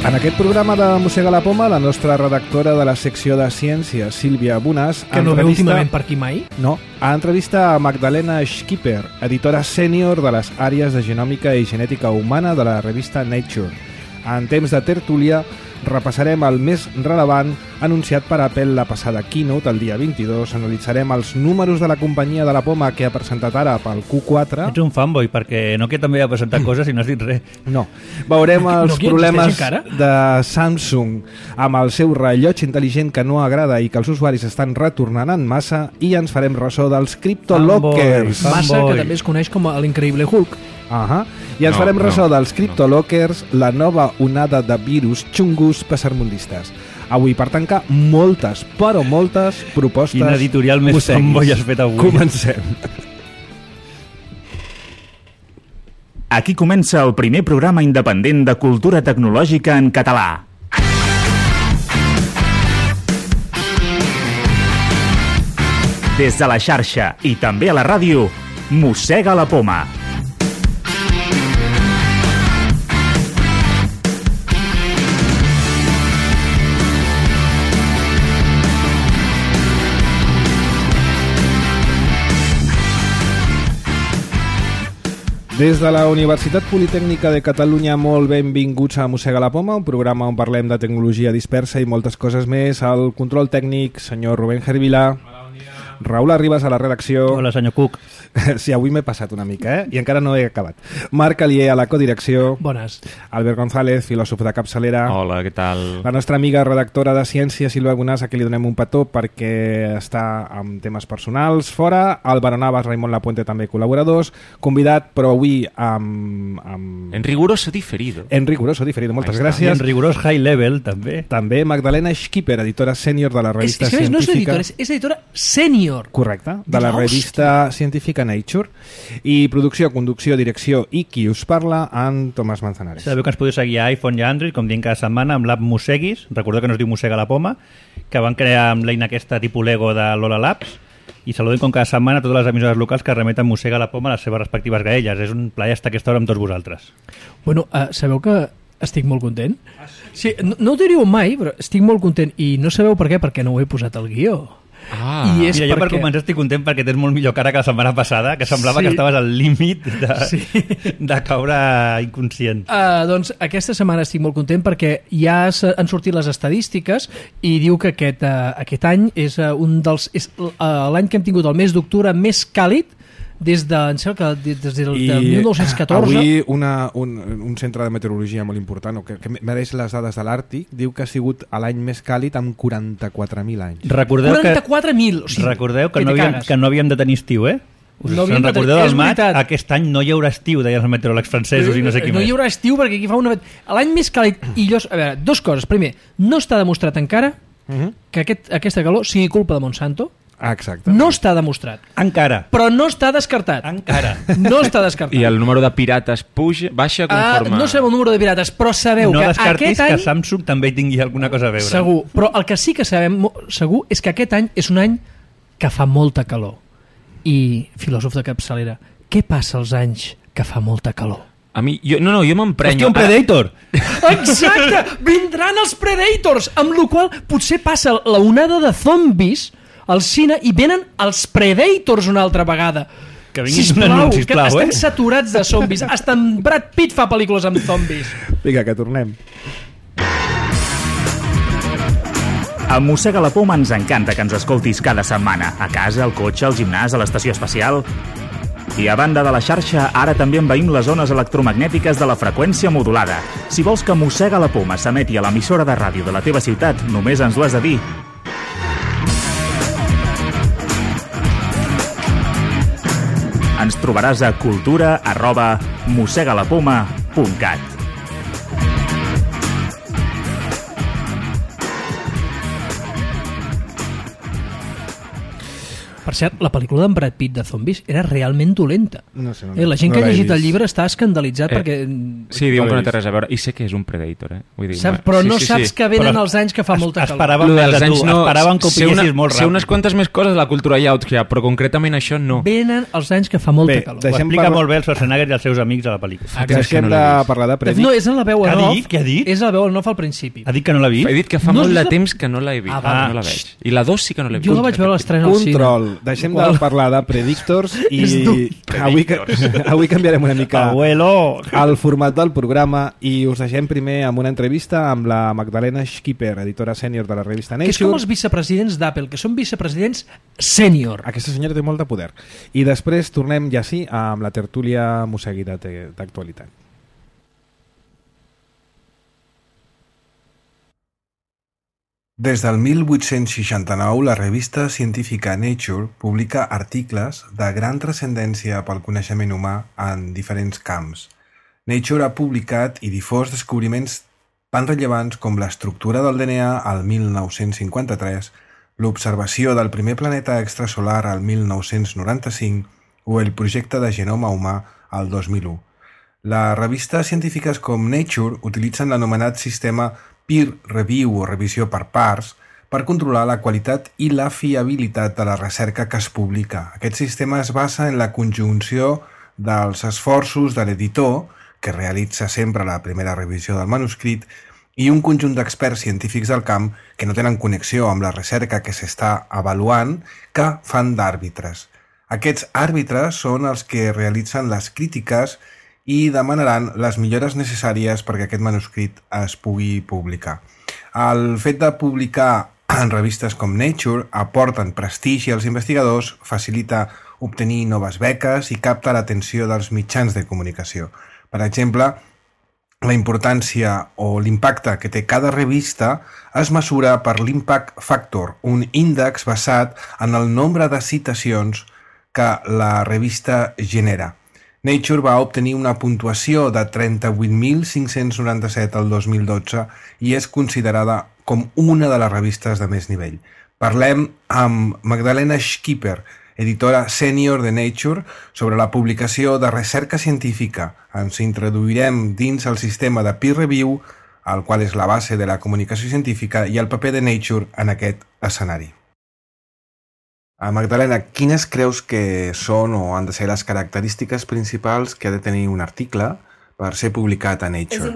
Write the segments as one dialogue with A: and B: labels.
A: En aquest programa de Mossega la Poma, la nostra redactora de la secció de Ciència, Sílvia Bonàs...
B: Que no ve últimament per aquí mai?
A: No, entrevista a Magdalena Schipper, editora sènior de les àrees de genòmica i genètica humana de la revista Nature. En temps de tertúlia, repassarem el més rellevant anunciat per Apple la passada keynote el dia 22. Analitzarem els números de la companyia de la poma que ha presentat ara pel Q4.
C: Ets un fanboy, perquè no que també ha presentat coses i no has dit res.
A: No. Veurem els problemes de Samsung amb el seu rellotge intel·ligent que no agrada i que els usuaris estan retornant en massa, i ens farem ressò dels CryptoLockers.
B: Massa, que també es coneix com l'increïble Hulk.
A: I ens farem ressò dels CryptoLockers, la nova onada de virus xungus pesarmundistes. Avui, per tancar, moltes, però moltes propostes...
C: Quin editorial més fanboy has fet avui.
A: Comencem.
D: Aquí comença el primer programa independent de cultura tecnològica en català. Des de la xarxa i també a la ràdio, Mossega la Poma.
A: Des de la Universitat Politècnica de Catalunya, molt benvinguts a Mossega la Poma, un programa on parlem de tecnologia dispersa i moltes coses més. Al control tècnic, senyor Rubén Gervilà. Raül Arribas a la redacció.
C: Hola, senyor Cook.
A: Sí, avui m'he passat una mica, i encara no he acabat. Marc Alier a la codirecció.
B: Bones.
A: Albert González, filòsof de capçalera.
E: Hola, què tal?
A: La nostra amiga redactora de Ciència, Sílvia Bonàs, a qui li donem un petó perquè està amb temes personals fora. Álvaro Navas, Raimon Lapuente, també col·laboradors. Convidat, però avui amb...
E: En riguroso diferido.
A: En riguroso diferido, moltes gràcies.
C: I en rigorós high level, també.
A: També Magdalena Schipper, editora sènior de la revista científica...
B: No és editora, és editora sènior.
A: Correcte, de la revista científica Nature. I producció, conducció, direcció i qui us parla, en Tomàs Manzanares.
C: Sabeu que ens podeu seguir a iPhone i Android, com diem cada setmana, amb l'app Mosseguis. Recordeu que no es diu Mossega la Poma, que van crear amb l'eina aquesta tipus Lego de Lola Labs. I saludem com cada setmana totes les emissores locals que remeten Mossega la Poma a les seves respectives graelles. És un plaer estar aquesta hora amb tots vosaltres.
B: Bueno, sabeu que estic molt content? Sí, no ho diríeu mai, però estic molt content. I no sabeu per què? Perquè no ho he posat al guió.
C: I és mira, jo per començar estic content perquè tens molt millor cara que la setmana passada, que semblava que estaves al límit de caure inconscient.
B: Doncs aquesta setmana estic molt content perquè ja han sortit les estadístiques i diu que aquest any és l'any que hem tingut el mes d'octubre més càlid des del 1914.
A: Avui un centre de meteorologia molt important, que mereix les dades de l'Àrtic, diu que ha sigut l'any més càlid amb 44.000 anys.
C: Recordeu
B: 44.000! O sigui,
C: recordeu que no havíem de tenir estiu, eh?
B: No
C: recordeu del maig? Aquest any no hi haurà estiu, deien els meteoròlegs francesos i no sé qui més.
B: No hi haurà estiu perquè aquí fa una... L'any més càlid, i a veure, dues coses. Primer, no està demostrat encara que aquesta calor sigui culpa de Monsanto.
A: Exacte.
B: No està demostrat.
C: Encara.
B: Però no està descartat.
C: Encara.
B: No està descartat.
E: I el número de pirates baixa conforme...
B: No sabem el número de pirates, però sabeu que aquest any...
C: que Samsung també tingui alguna cosa a veure.
B: Segur, però el que sí que sabem segur és que aquest any és un any que fa molta calor. I, filòsof de capçalera, què passa els anys que fa molta calor?
E: A mi, jo m'emprenyo...
C: Hòstia, un Predator!
B: Exacte! Vindran els Predators! Amb la qual potser passa la onada de zombis al cine i venen els Predators una altra vegada.
C: Que vinguin un anunci, sisplau,
B: que estem saturats de zombis. Hasta en Brad Pitt fa pel·lícules amb zombis.
A: Vinga, que tornem.
D: A Mossega la Poma ens encanta que ens escoltis cada setmana. A casa, al cotxe, al gimnàs, a l'estació espacial... I a banda de la xarxa, ara també envaïm les zones electromagnètiques de la freqüència modulada. Si vols que Mossega la Poma s'emeti a l'emissora de ràdio de la teva ciutat, només ens ho has de dir. Ens trobaràs a cultura@mossegalapoma.cat.
B: Per cert, la pel·lícula d'en Brad Pitt de Zombies era realment dolenta.
A: No sé,
B: La gent que ha
A: l'he
B: llegit el
A: vist.
B: llibre està escandalitzat perquè...
E: Sí, diuen que no té res a veure. I sé que és un Predator, Vull dir,
B: Però no
E: sí.
B: saps que venen
C: Però
B: els anys que fa molta calor.
C: Esperàvem
E: Lo
C: més
E: dels
C: de tu,
E: anys no...
C: esperàvem que ho pillessis molt
E: Sé
C: ràpid.
E: unes quantes més coses de la cultura yacht, però concretament això no.
B: Venen els anys que fa molta
A: Bé,
B: calor.
C: Ho
A: deixem
C: explica
A: parlar-
C: molt bé el Schwarzenegger i els seus amics a la pel·lícula.
A: Deixem de parlar de Predict.
B: No, és en la veu
C: Què
B: en
C: ha
B: off.
C: dit? Què ha dit?
B: És la veu en off al principi.
C: Ha dit que no l'ha vist?
E: He dit que fa
B: No,
E: molt
B: és
E: de
B: la-
E: temps que no l'he vist,
B: va.
E: no la veig. I la 2 sí que no l'he vist.
B: Jo la vaig veure a l'estrena al cine.
A: Control. Deixem de parlar de Predictors
B: És
A: i
B: dur.
A: avui canviarem una mica
C: Abuelo!
A: el format del programa i us deixem primer amb una entrevista amb la Magdalena Schipper, editora sènior de la revista
B: Que és com
A: Nature.
B: els vicepresidents d'Apple, que són vicepresidents sènior.
A: Aquesta senyora té molt de poder. I després tornem ja sí amb la tertúlia Mosegui d'actualitat. Des del 1869, la revista científica Nature publica articles de gran transcendència pel coneixement humà en diferents camps. Nature ha publicat i difós descobriments tan rellevants com l'estructura del DNA al 1953, l'observació del primer planeta extrasolar al 1995 o el projecte de genoma humà al 2001. Les revistes científiques com Nature utilitzen l'anomenat sistema peer review o revisió per parts per controlar la qualitat i la fiabilitat de la recerca que es publica. Aquest sistema es basa en la conjunció dels esforços de l'editor, que realitza sempre la primera revisió del manuscrit, i un conjunt d'experts científics del camp que no tenen connexió amb la recerca que s'està avaluant, que fan d'àrbitres. Aquests àrbitres són els que realitzen les crítiques i demanaran les millores necessàries perquè aquest manuscrit es pugui publicar. El fet de publicar en revistes com Nature aporten prestigi als investigadors, facilita obtenir noves beques i capta l'atenció dels mitjans de comunicació. Per exemple, la importància o l'impacte que té cada revista es mesura per l'Impact Factor, un índex basat en el nombre de citacions que la revista genera. Nature va obtenir una puntuació de 38.597 el 2012 i és considerada com una de les revistes de més nivell. Parlem amb Magdalena Schipper, editora sènior de Nature, sobre la publicació de recerca científica. Ens introduirem dins el sistema de peer review, el qual és la base de la comunicació científica, i el paper de Nature en aquest escenari. Magdalena, quines creus que són o han de ser les característiques principals que ha de tenir un article per ser publicat a Nature?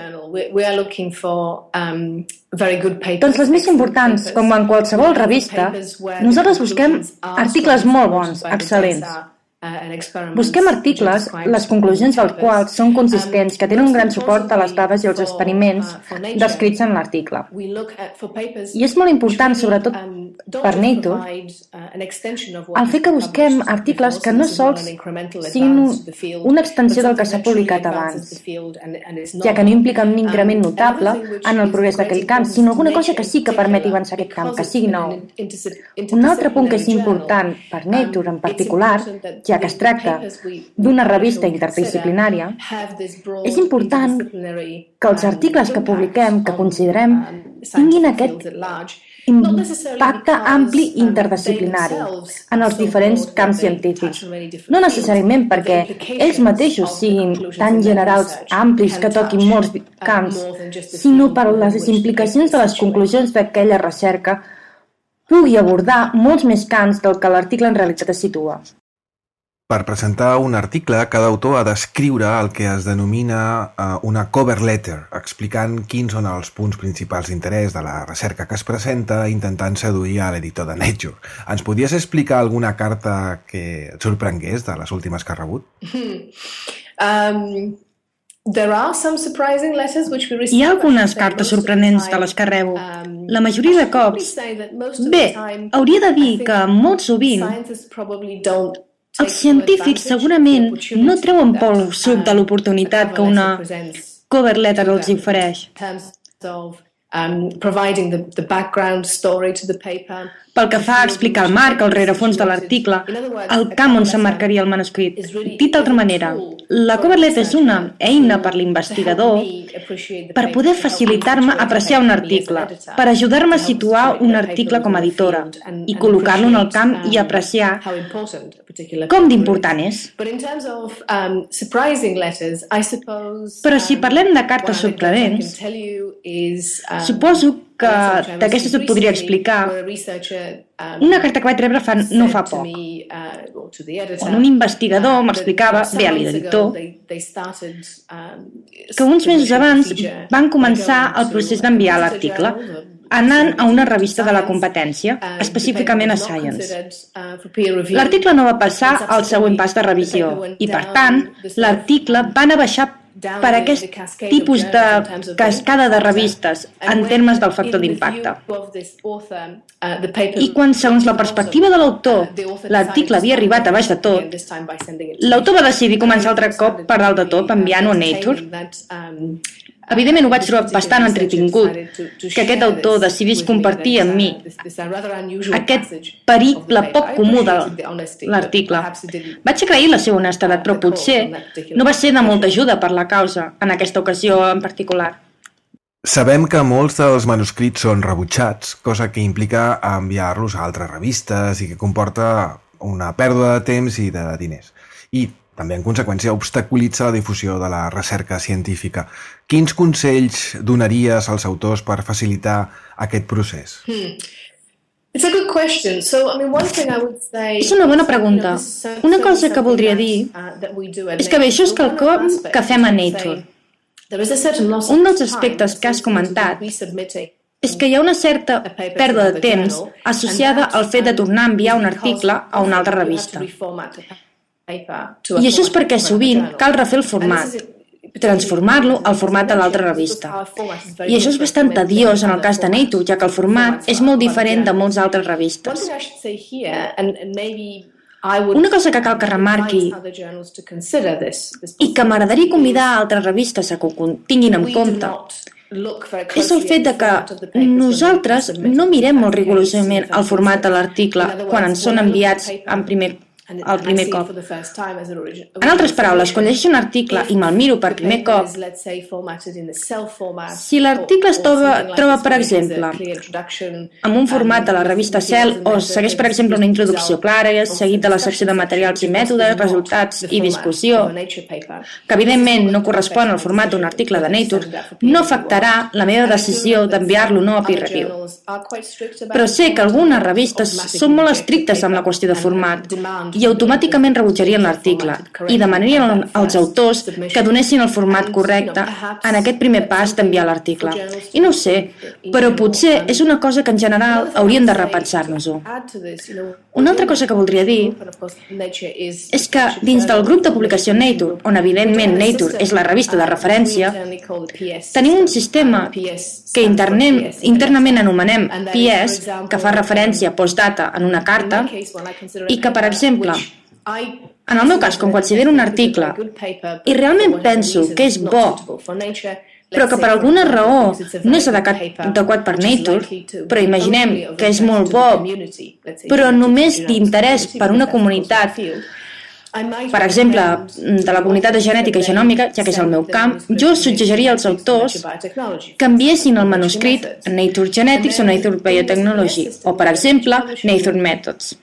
F: Doncs les més importants, com en qualsevol revista, nosaltres busquem articles molt bons, excel·lents. Busquem articles, les conclusions dels quals són consistents, que tenen un gran suport a les dades i els experiments descrits en l'article. I és molt important, sobretot per Nature, el fet que busquem articles que no sols siguin una extensió del que s'ha publicat abans, ja que no impliquen un increment notable en el progrés d'aquell camp, sinó alguna cosa que sí que permeti avançar aquest camp, que sigui nou. Un altre punt que és important per Nature en particular, ja que es tracta d'una revista interdisciplinària, és important que els articles que publiquem, que considerem, tinguin aquest impacte ampli interdisciplinari en els diferents camps científics. No necessàriament perquè ells mateixos siguin tan generals, amplis, que toquin molts camps, sinó per les implicacions de les conclusions d'aquella recerca pugui abordar molts més camps del que l'article en realitat es situa.
A: Per presentar un article, cada autor ha d'escriure el que es denomina una cover letter, explicant quins són els punts principals d'interès de la recerca que es presenta, intentant seduir a l'editor de Nature. Ens podries explicar alguna carta que et sorprengués de les últimes que has rebut?
F: Hi ha algunes cartes sorprenents de les que rebo. La majoria de cops... Bé, hauria de dir que molt sovint els científics segurament no treuen pel suc de l'oportunitat que una cover letter els ofereix. pel que fa a explicar el marc, el rerefons de l'article, el camp on s'emmarcaria el manuscrit. Dit d'altra manera, la cover letter és una eina per l'investigador per poder facilitar-me apreciar un article, per ajudar-me a situar un article com a editora i col·locar-lo en el camp i apreciar com d'important és. Però si parlem de cartes sorprenents, suposo que d'aquestes et podria explicar una carta que vaig rebre no fa poc, on un investigador m'explicava, bé, a l'editor, que uns mesos abans van començar el procés d'enviar l'article anant a una revista de la competència, específicament a Science. L'article no va passar al següent pas de revisió i, per tant, l'article va anar a baixar per aquest tipus de cascada de revistes en termes del factor d'impacte. I quan, segons la perspectiva de l'autor, l'article havia arribat a baix de tot, l'autor va decidir començar altre cop per dalt de tot enviant-ho a Nature. Evidentment ho vaig trobar bastant entretingut que aquest autor decidís compartir amb mi aquest periple poc comú de l'article. Vaig agrair la seva honestedat, però potser no va ser de molta ajuda per la causa en aquesta ocasió en particular.
A: Sabem que molts dels manuscrits són rebutjats, cosa que implica enviar-los a altres revistes i que comporta una pèrdua de temps i de diners. I també, en conseqüència, obstaculitza la difusió de la recerca científica. Quins consells donaries als autors per facilitar aquest procés?
F: És una bona pregunta. Una cosa que voldria dir és que bé, això és quelcom que fem a Nature. Un dels aspectes que has comentat és que hi ha una certa pèrdua de temps associada al fet de tornar a enviar un article a una altra revista. I això és perquè sovint cal refer el format, transformar-lo al format de l'altra revista. I això és bastant tediós en el cas de Nature, ja que el format és molt diferent de moltes altres revistes. Una cosa que cal que remarqui i que m'agradaria convidar a altres revistes a que ho tinguin en compte és el fet de que nosaltres no mirem molt rigorosament el format de l'article quan ens són enviats el primer cop. En altres paraules, quan llegeixo un article i me'l miro per primer cop, si l'article es troba, per exemple, en un format de la revista Cell o segueix, per exemple, una introducció clara seguit de la secció de materials i mètodes, resultats i discussió, que evidentment no correspon al format d'un article de Nature, no afectarà la meva decisió d'enviar-lo o no a peer review. Però sé que algunes revistes són molt estrictes amb la qüestió de format i automàticament rebutjarien l'article i demanarien als autors que donessin el format correcte en aquest primer pas d'enviar l'article. I no ho sé, però potser és una cosa que en general hauríem de repensar-nos-ho. Una altra cosa que voldria dir és que dins del grup de publicació Nature, on evidentment Nature és la revista de referència, tenim un sistema que internament anomenem PS, que fa referència a postdata en una carta, i que, per exemple, en el meu cas, quan considero un article i realment penso que és bo, però que per alguna raó no és adequat per Nature, però imaginem que és molt bo, però només d'interès per una comunitat, per exemple, de la comunitat de genètica i genòmica, ja que és el meu camp, jo suggeриria als autors que enviessin el manuscrit a Nature Genetics o Nature Biotechnology, o, per exemple, Nature Methods.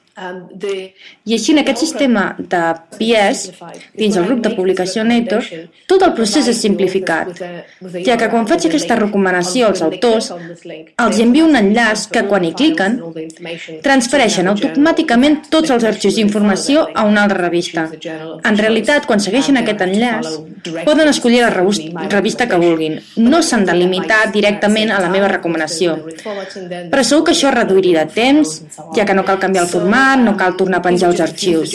F: I així, en aquest sistema de PS, dins el grup de publicació Nature, tot el procés és simplificat, ja que quan faig aquesta recomanació als autors, els envio un enllaç que, quan hi cliquen, transfereixen automàticament tots els arxius d'informació a una altra revista. En realitat, quan segueixen aquest enllaç, poden escollir la revista que vulguin. No s'han de limitar directament a la meva recomanació. Però segur que això reduiria temps, ja que no cal canviar el format, no cal tornar a penjar els arxius.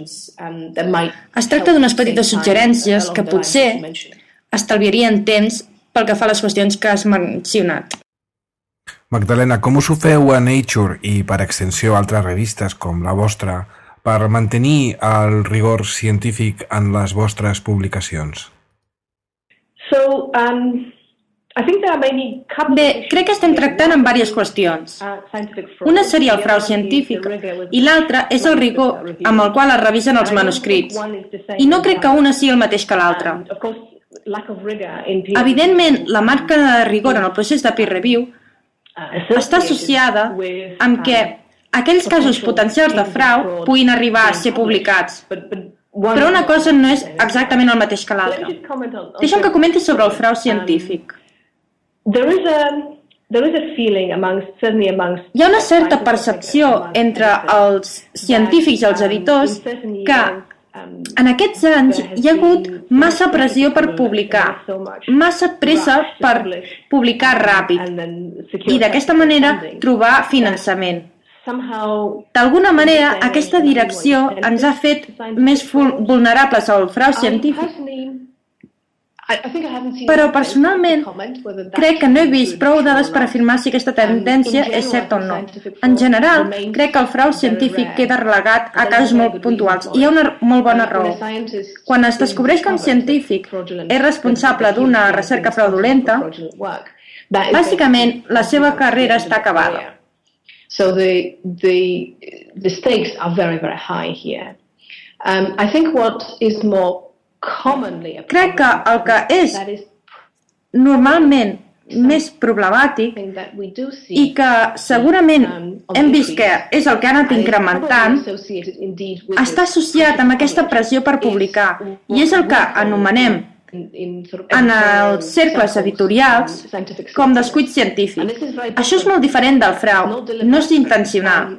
F: Es tracta d'unes petites suggerències que potser estalviarien temps pel que fa a les qüestions que has mencionat.
A: Magdalena, com us ho feu a Nature i, per extensió, a altres revistes com la vostra per mantenir el rigor científic en les vostres publicacions?
F: Bé, crec que estem tractant amb diverses qüestions. Una seria el frau científic i l'altra és el rigor amb el qual es revisen els manuscrits. I no crec que una sigui el mateix que l'altra. Evidentment, la manca de rigor en el procés de peer review està associada amb que aquells casos potencials de frau puguin arribar a ser publicats. Però una cosa no és exactament el mateix que l'altra. Deixa'm que comenti sobre el frau científic. Hi ha una certa percepció entre els científics i els editors que en aquests anys hi ha hagut massa pressió per publicar, massa pressa per publicar ràpid i d'aquesta manera trobar finançament. D'alguna manera, aquesta direcció ens ha fet més vulnerables al frau científic. Però personalment crec que no he vist prou dades per afirmar si aquesta tendència és certa o no. En general, crec que el frau científic queda relegat a casos molt puntuals i hi ha una molt bona raó. Quan es descobreix que un científic és responsable d'una recerca fraudulenta, bàsicament la seva carrera està acabada.
G: So the stakes are very, very high here. I think what is more
F: crec que el que és normalment més problemàtic i que segurament hem vist que és el que ha anat incrementant està associat amb aquesta pressió per publicar i és el que anomenem en els cercles editorials com descuit científic. Això és molt diferent del frau, no és intencional.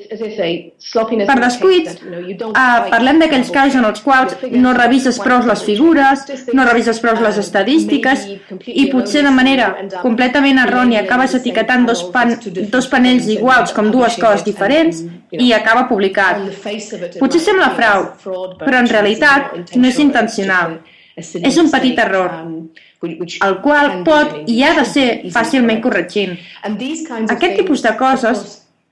F: Per descuits, parlem d'aquells casos en els quals no revises prou les figures, no revises prou les estadístiques i potser de manera completament errònia acabes etiquetant dos panells iguals com dues coses diferents i acaba publicat. Potser sembla frau, però en realitat no és intencional. És un petit error, el qual pot i ha de ser fàcilment corregint. Aquest tipus de coses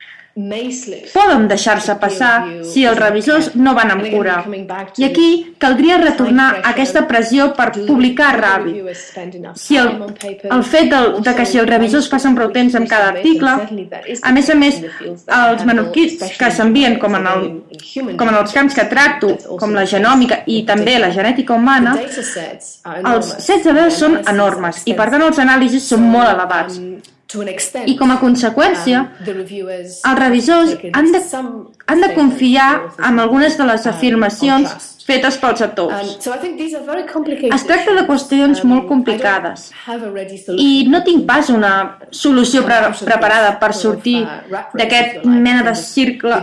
F: poden deixar-se passar si els revisors no van amb cura. I aquí caldria retornar aquesta pressió per publicar ràpid. Si el fet de que si els revisors passen prou temps amb cada article, a més, els manuscrits que s'envien com en els camps que tracto, com la genòmica i també la genètica humana, els sets de dades són enormes i per tant els anàlisis són molt elevats. I com a conseqüència, els revisors han de confiar en algunes de les afirmacions fetes pels autors. Es tracta de qüestions molt complicades i no tinc pas una solució preparada per sortir d'aquest mena de cicle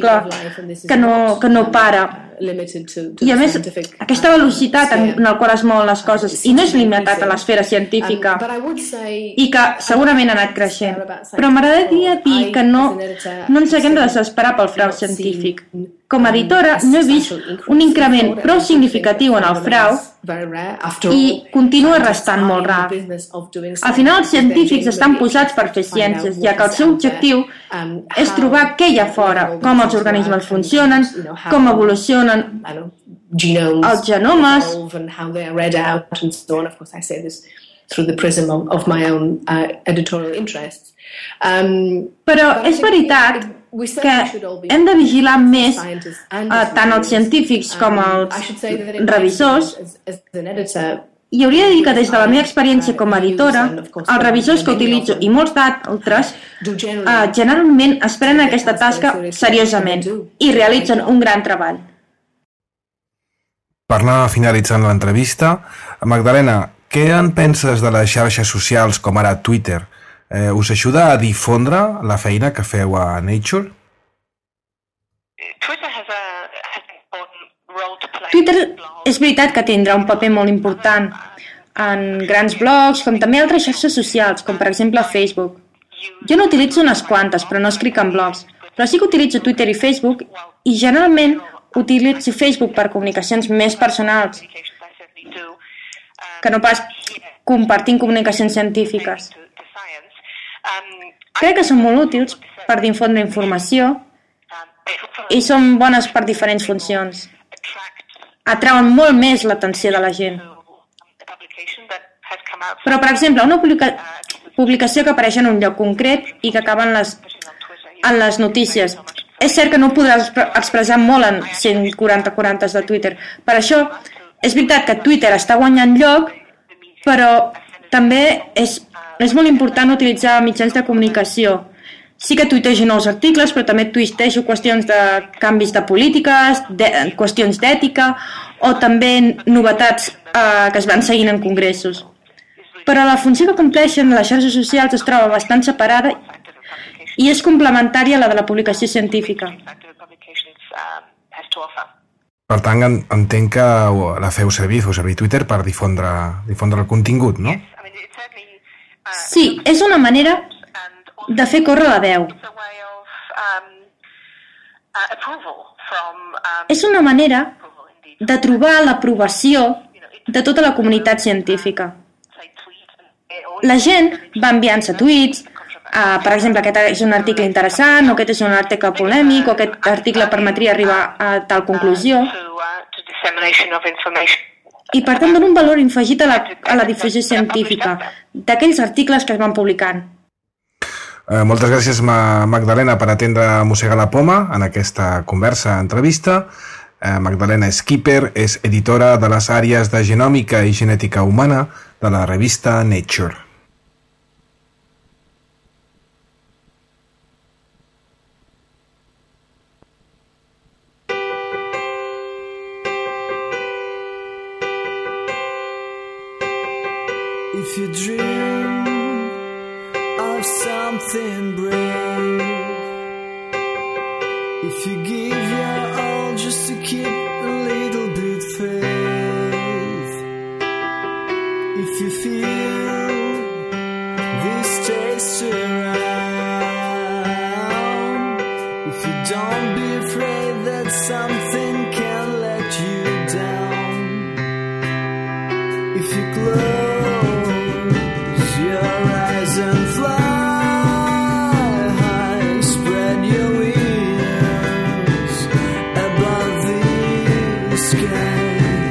F: que no para. I a més, aquesta velocitat en la qual es mouen les coses i no és limitat a l'esfera científica i que segurament ha anat creixent, però m'agradaria dir que no ens haguem de desesperar pel frau científic. Com a editora no he vist un increment prou significatiu en el frau i continua restant molt rar. Al final els científics estan posats per fer ciències, ja que el seu objectiu és trobar què hi ha fora, com els organismes funcionen, com evolucionen els genomes. Però és veritat que hem de vigilar més tant els científics com els revisors i hauria de dir que des de la meva experiència com a editora, els revisors que utilitzo i molts d'altres generalment es prenen aquesta tasca seriosament i realitzen un gran treball.
A: Per anar finalitzant l'entrevista, Magdalena, què en penses de les xarxes socials com ara Twitter? Us ajuda a difondre la feina que feu a Nature?
F: Twitter és veritat que tindrà un paper molt important en grans blogs, com també altres xarxes socials, com per exemple Facebook. Jo n'utilitzo unes quantes, però no escric en blogs. Però sí que utilitzo Twitter i Facebook i generalment utilitzo Facebook per comunicacions més personals que no pas compartint comunicacions científiques. Crec que són molt útils per difondre informació i són bones per diferents funcions. Atrauen molt més l'atenció de la gent. Però, per exemple, una publicació que apareix en un lloc concret i que acaba en les notícies. És cert que no podràs expressar molt en 140 de Twitter. Per això, és veritat que Twitter està guanyant lloc, però també és molt important utilitzar mitjans de comunicació. Sí que tuitejo nous articles, però també tuitejo qüestions de canvis de polítiques, qüestions d'ètica o també novetats que es van seguint en congressos. Però la funció que compleixen les xarxes socials es troba bastant separada i és complementària a la de la publicació científica.
A: Per tant, entenc que la feu servir Twitter per difondre el contingut, no?
F: Sí, és una manera de fer córrer la veu. És una manera de trobar l'aprovació de tota la comunitat científica. La gent va enviant-se tuits, per exemple, aquest és un article interessant, o aquest és un article polèmic, o aquest article permetria arribar a tal conclusió. I per tant dona un valor afegit a la difusió científica d'aquells articles que es van publicant.
A: Moltes gràcies, Magdalena, per atendre Mossega la Poma en aquesta entrevista. Magdalena Schipper és editora de les àrees de genòmica i genètica humana de la revista Nature.
H: If you dream of something brave, if you give your all just to keep a little bit faith, if you feel this taste around, if you don't be afraid that something can let you down, if you close your eyes and fly high, spread your wings above the sky.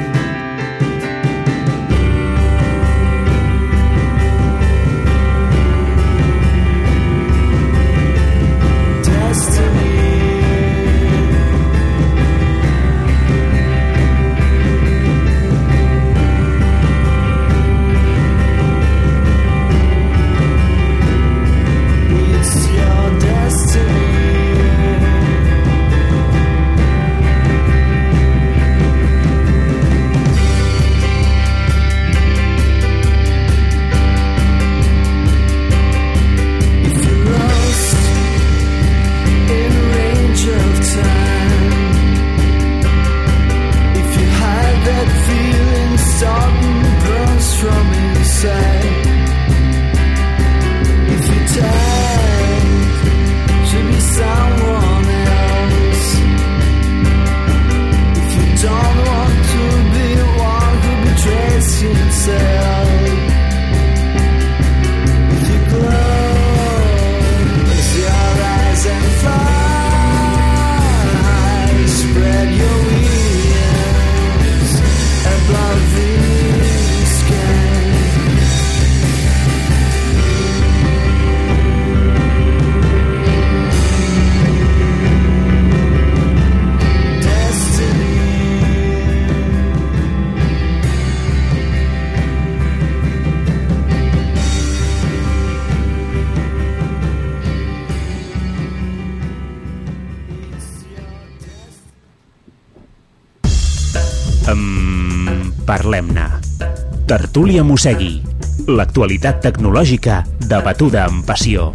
D: Parlem-ne. Tertúlia Mossegui. L'actualitat tecnològica debatuda amb passió.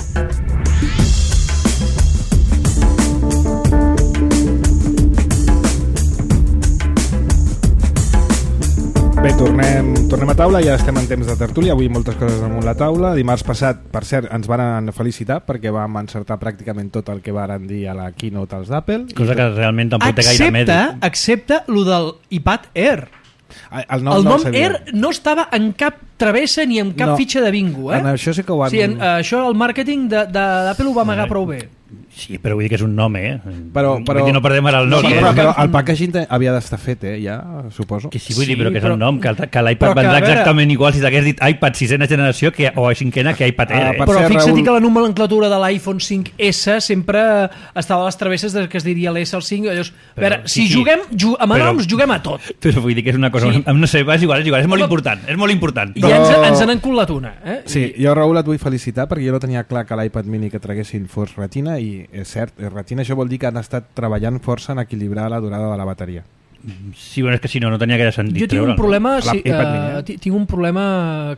A: Bé, tornem a taula, ja estem en temps de tertúlia, avui moltes coses damunt la taula. Dimarts passat, per cert, ens van felicitar perquè vam encertar pràcticament tot el que varen dir a la keynote als d'Apple.
C: Cosa que realment tampoc té gaire mèrit.
B: Excepte lo del iPad Air. El nom Air no estava en cap travessa ni en cap fitxa de bingo.
A: En això sí que ho han...
B: Sí, això el màrqueting d'Apple ho va amagar prou bé.
C: Sí, però vull dir que és un nom,
A: Però
C: vull dir, no perdem ara el nom.
A: Sí, però el packaging havia d'estar fet, ja, suposo.
C: Que sí, vull dir, però que és
B: però-
C: el nom, que
B: però
C: l'iPad
B: que,
C: vendrà
B: a veure-
C: exactament igual si t'hagués dit iPad 6ª generació o 5ª que iPad Air.
A: Per
B: Però
A: ser,
B: fixa't
A: Raül-
B: que la nomenclatura de l'iPhone 5S sempre estava a les travesses de que es diria l'S al 5. Llavors, a veure,
C: sí,
B: si
C: sí.
B: juguem amb
C: Però-
B: noms, juguem a tot.
C: Però vull dir que és una cosa...
B: Sí.
C: No sé, és igual, és molt important. És molt important.
B: I ja
A: Però-
B: ens n'han colat una.
A: Sí, jo, Raül, et vull felicitar perquè jo no tenia clar que l'iPad mini que traguessin fos Retina i és cert, Retina això vol dir que han estat treballant força en equilibrar la durada de la bateria.
C: Sí, bueno, és que si no tenia gaire sentit
B: Jo tinc un
C: treure'l, no?
B: problema,
A: L'iPad mini,
B: tinc un problema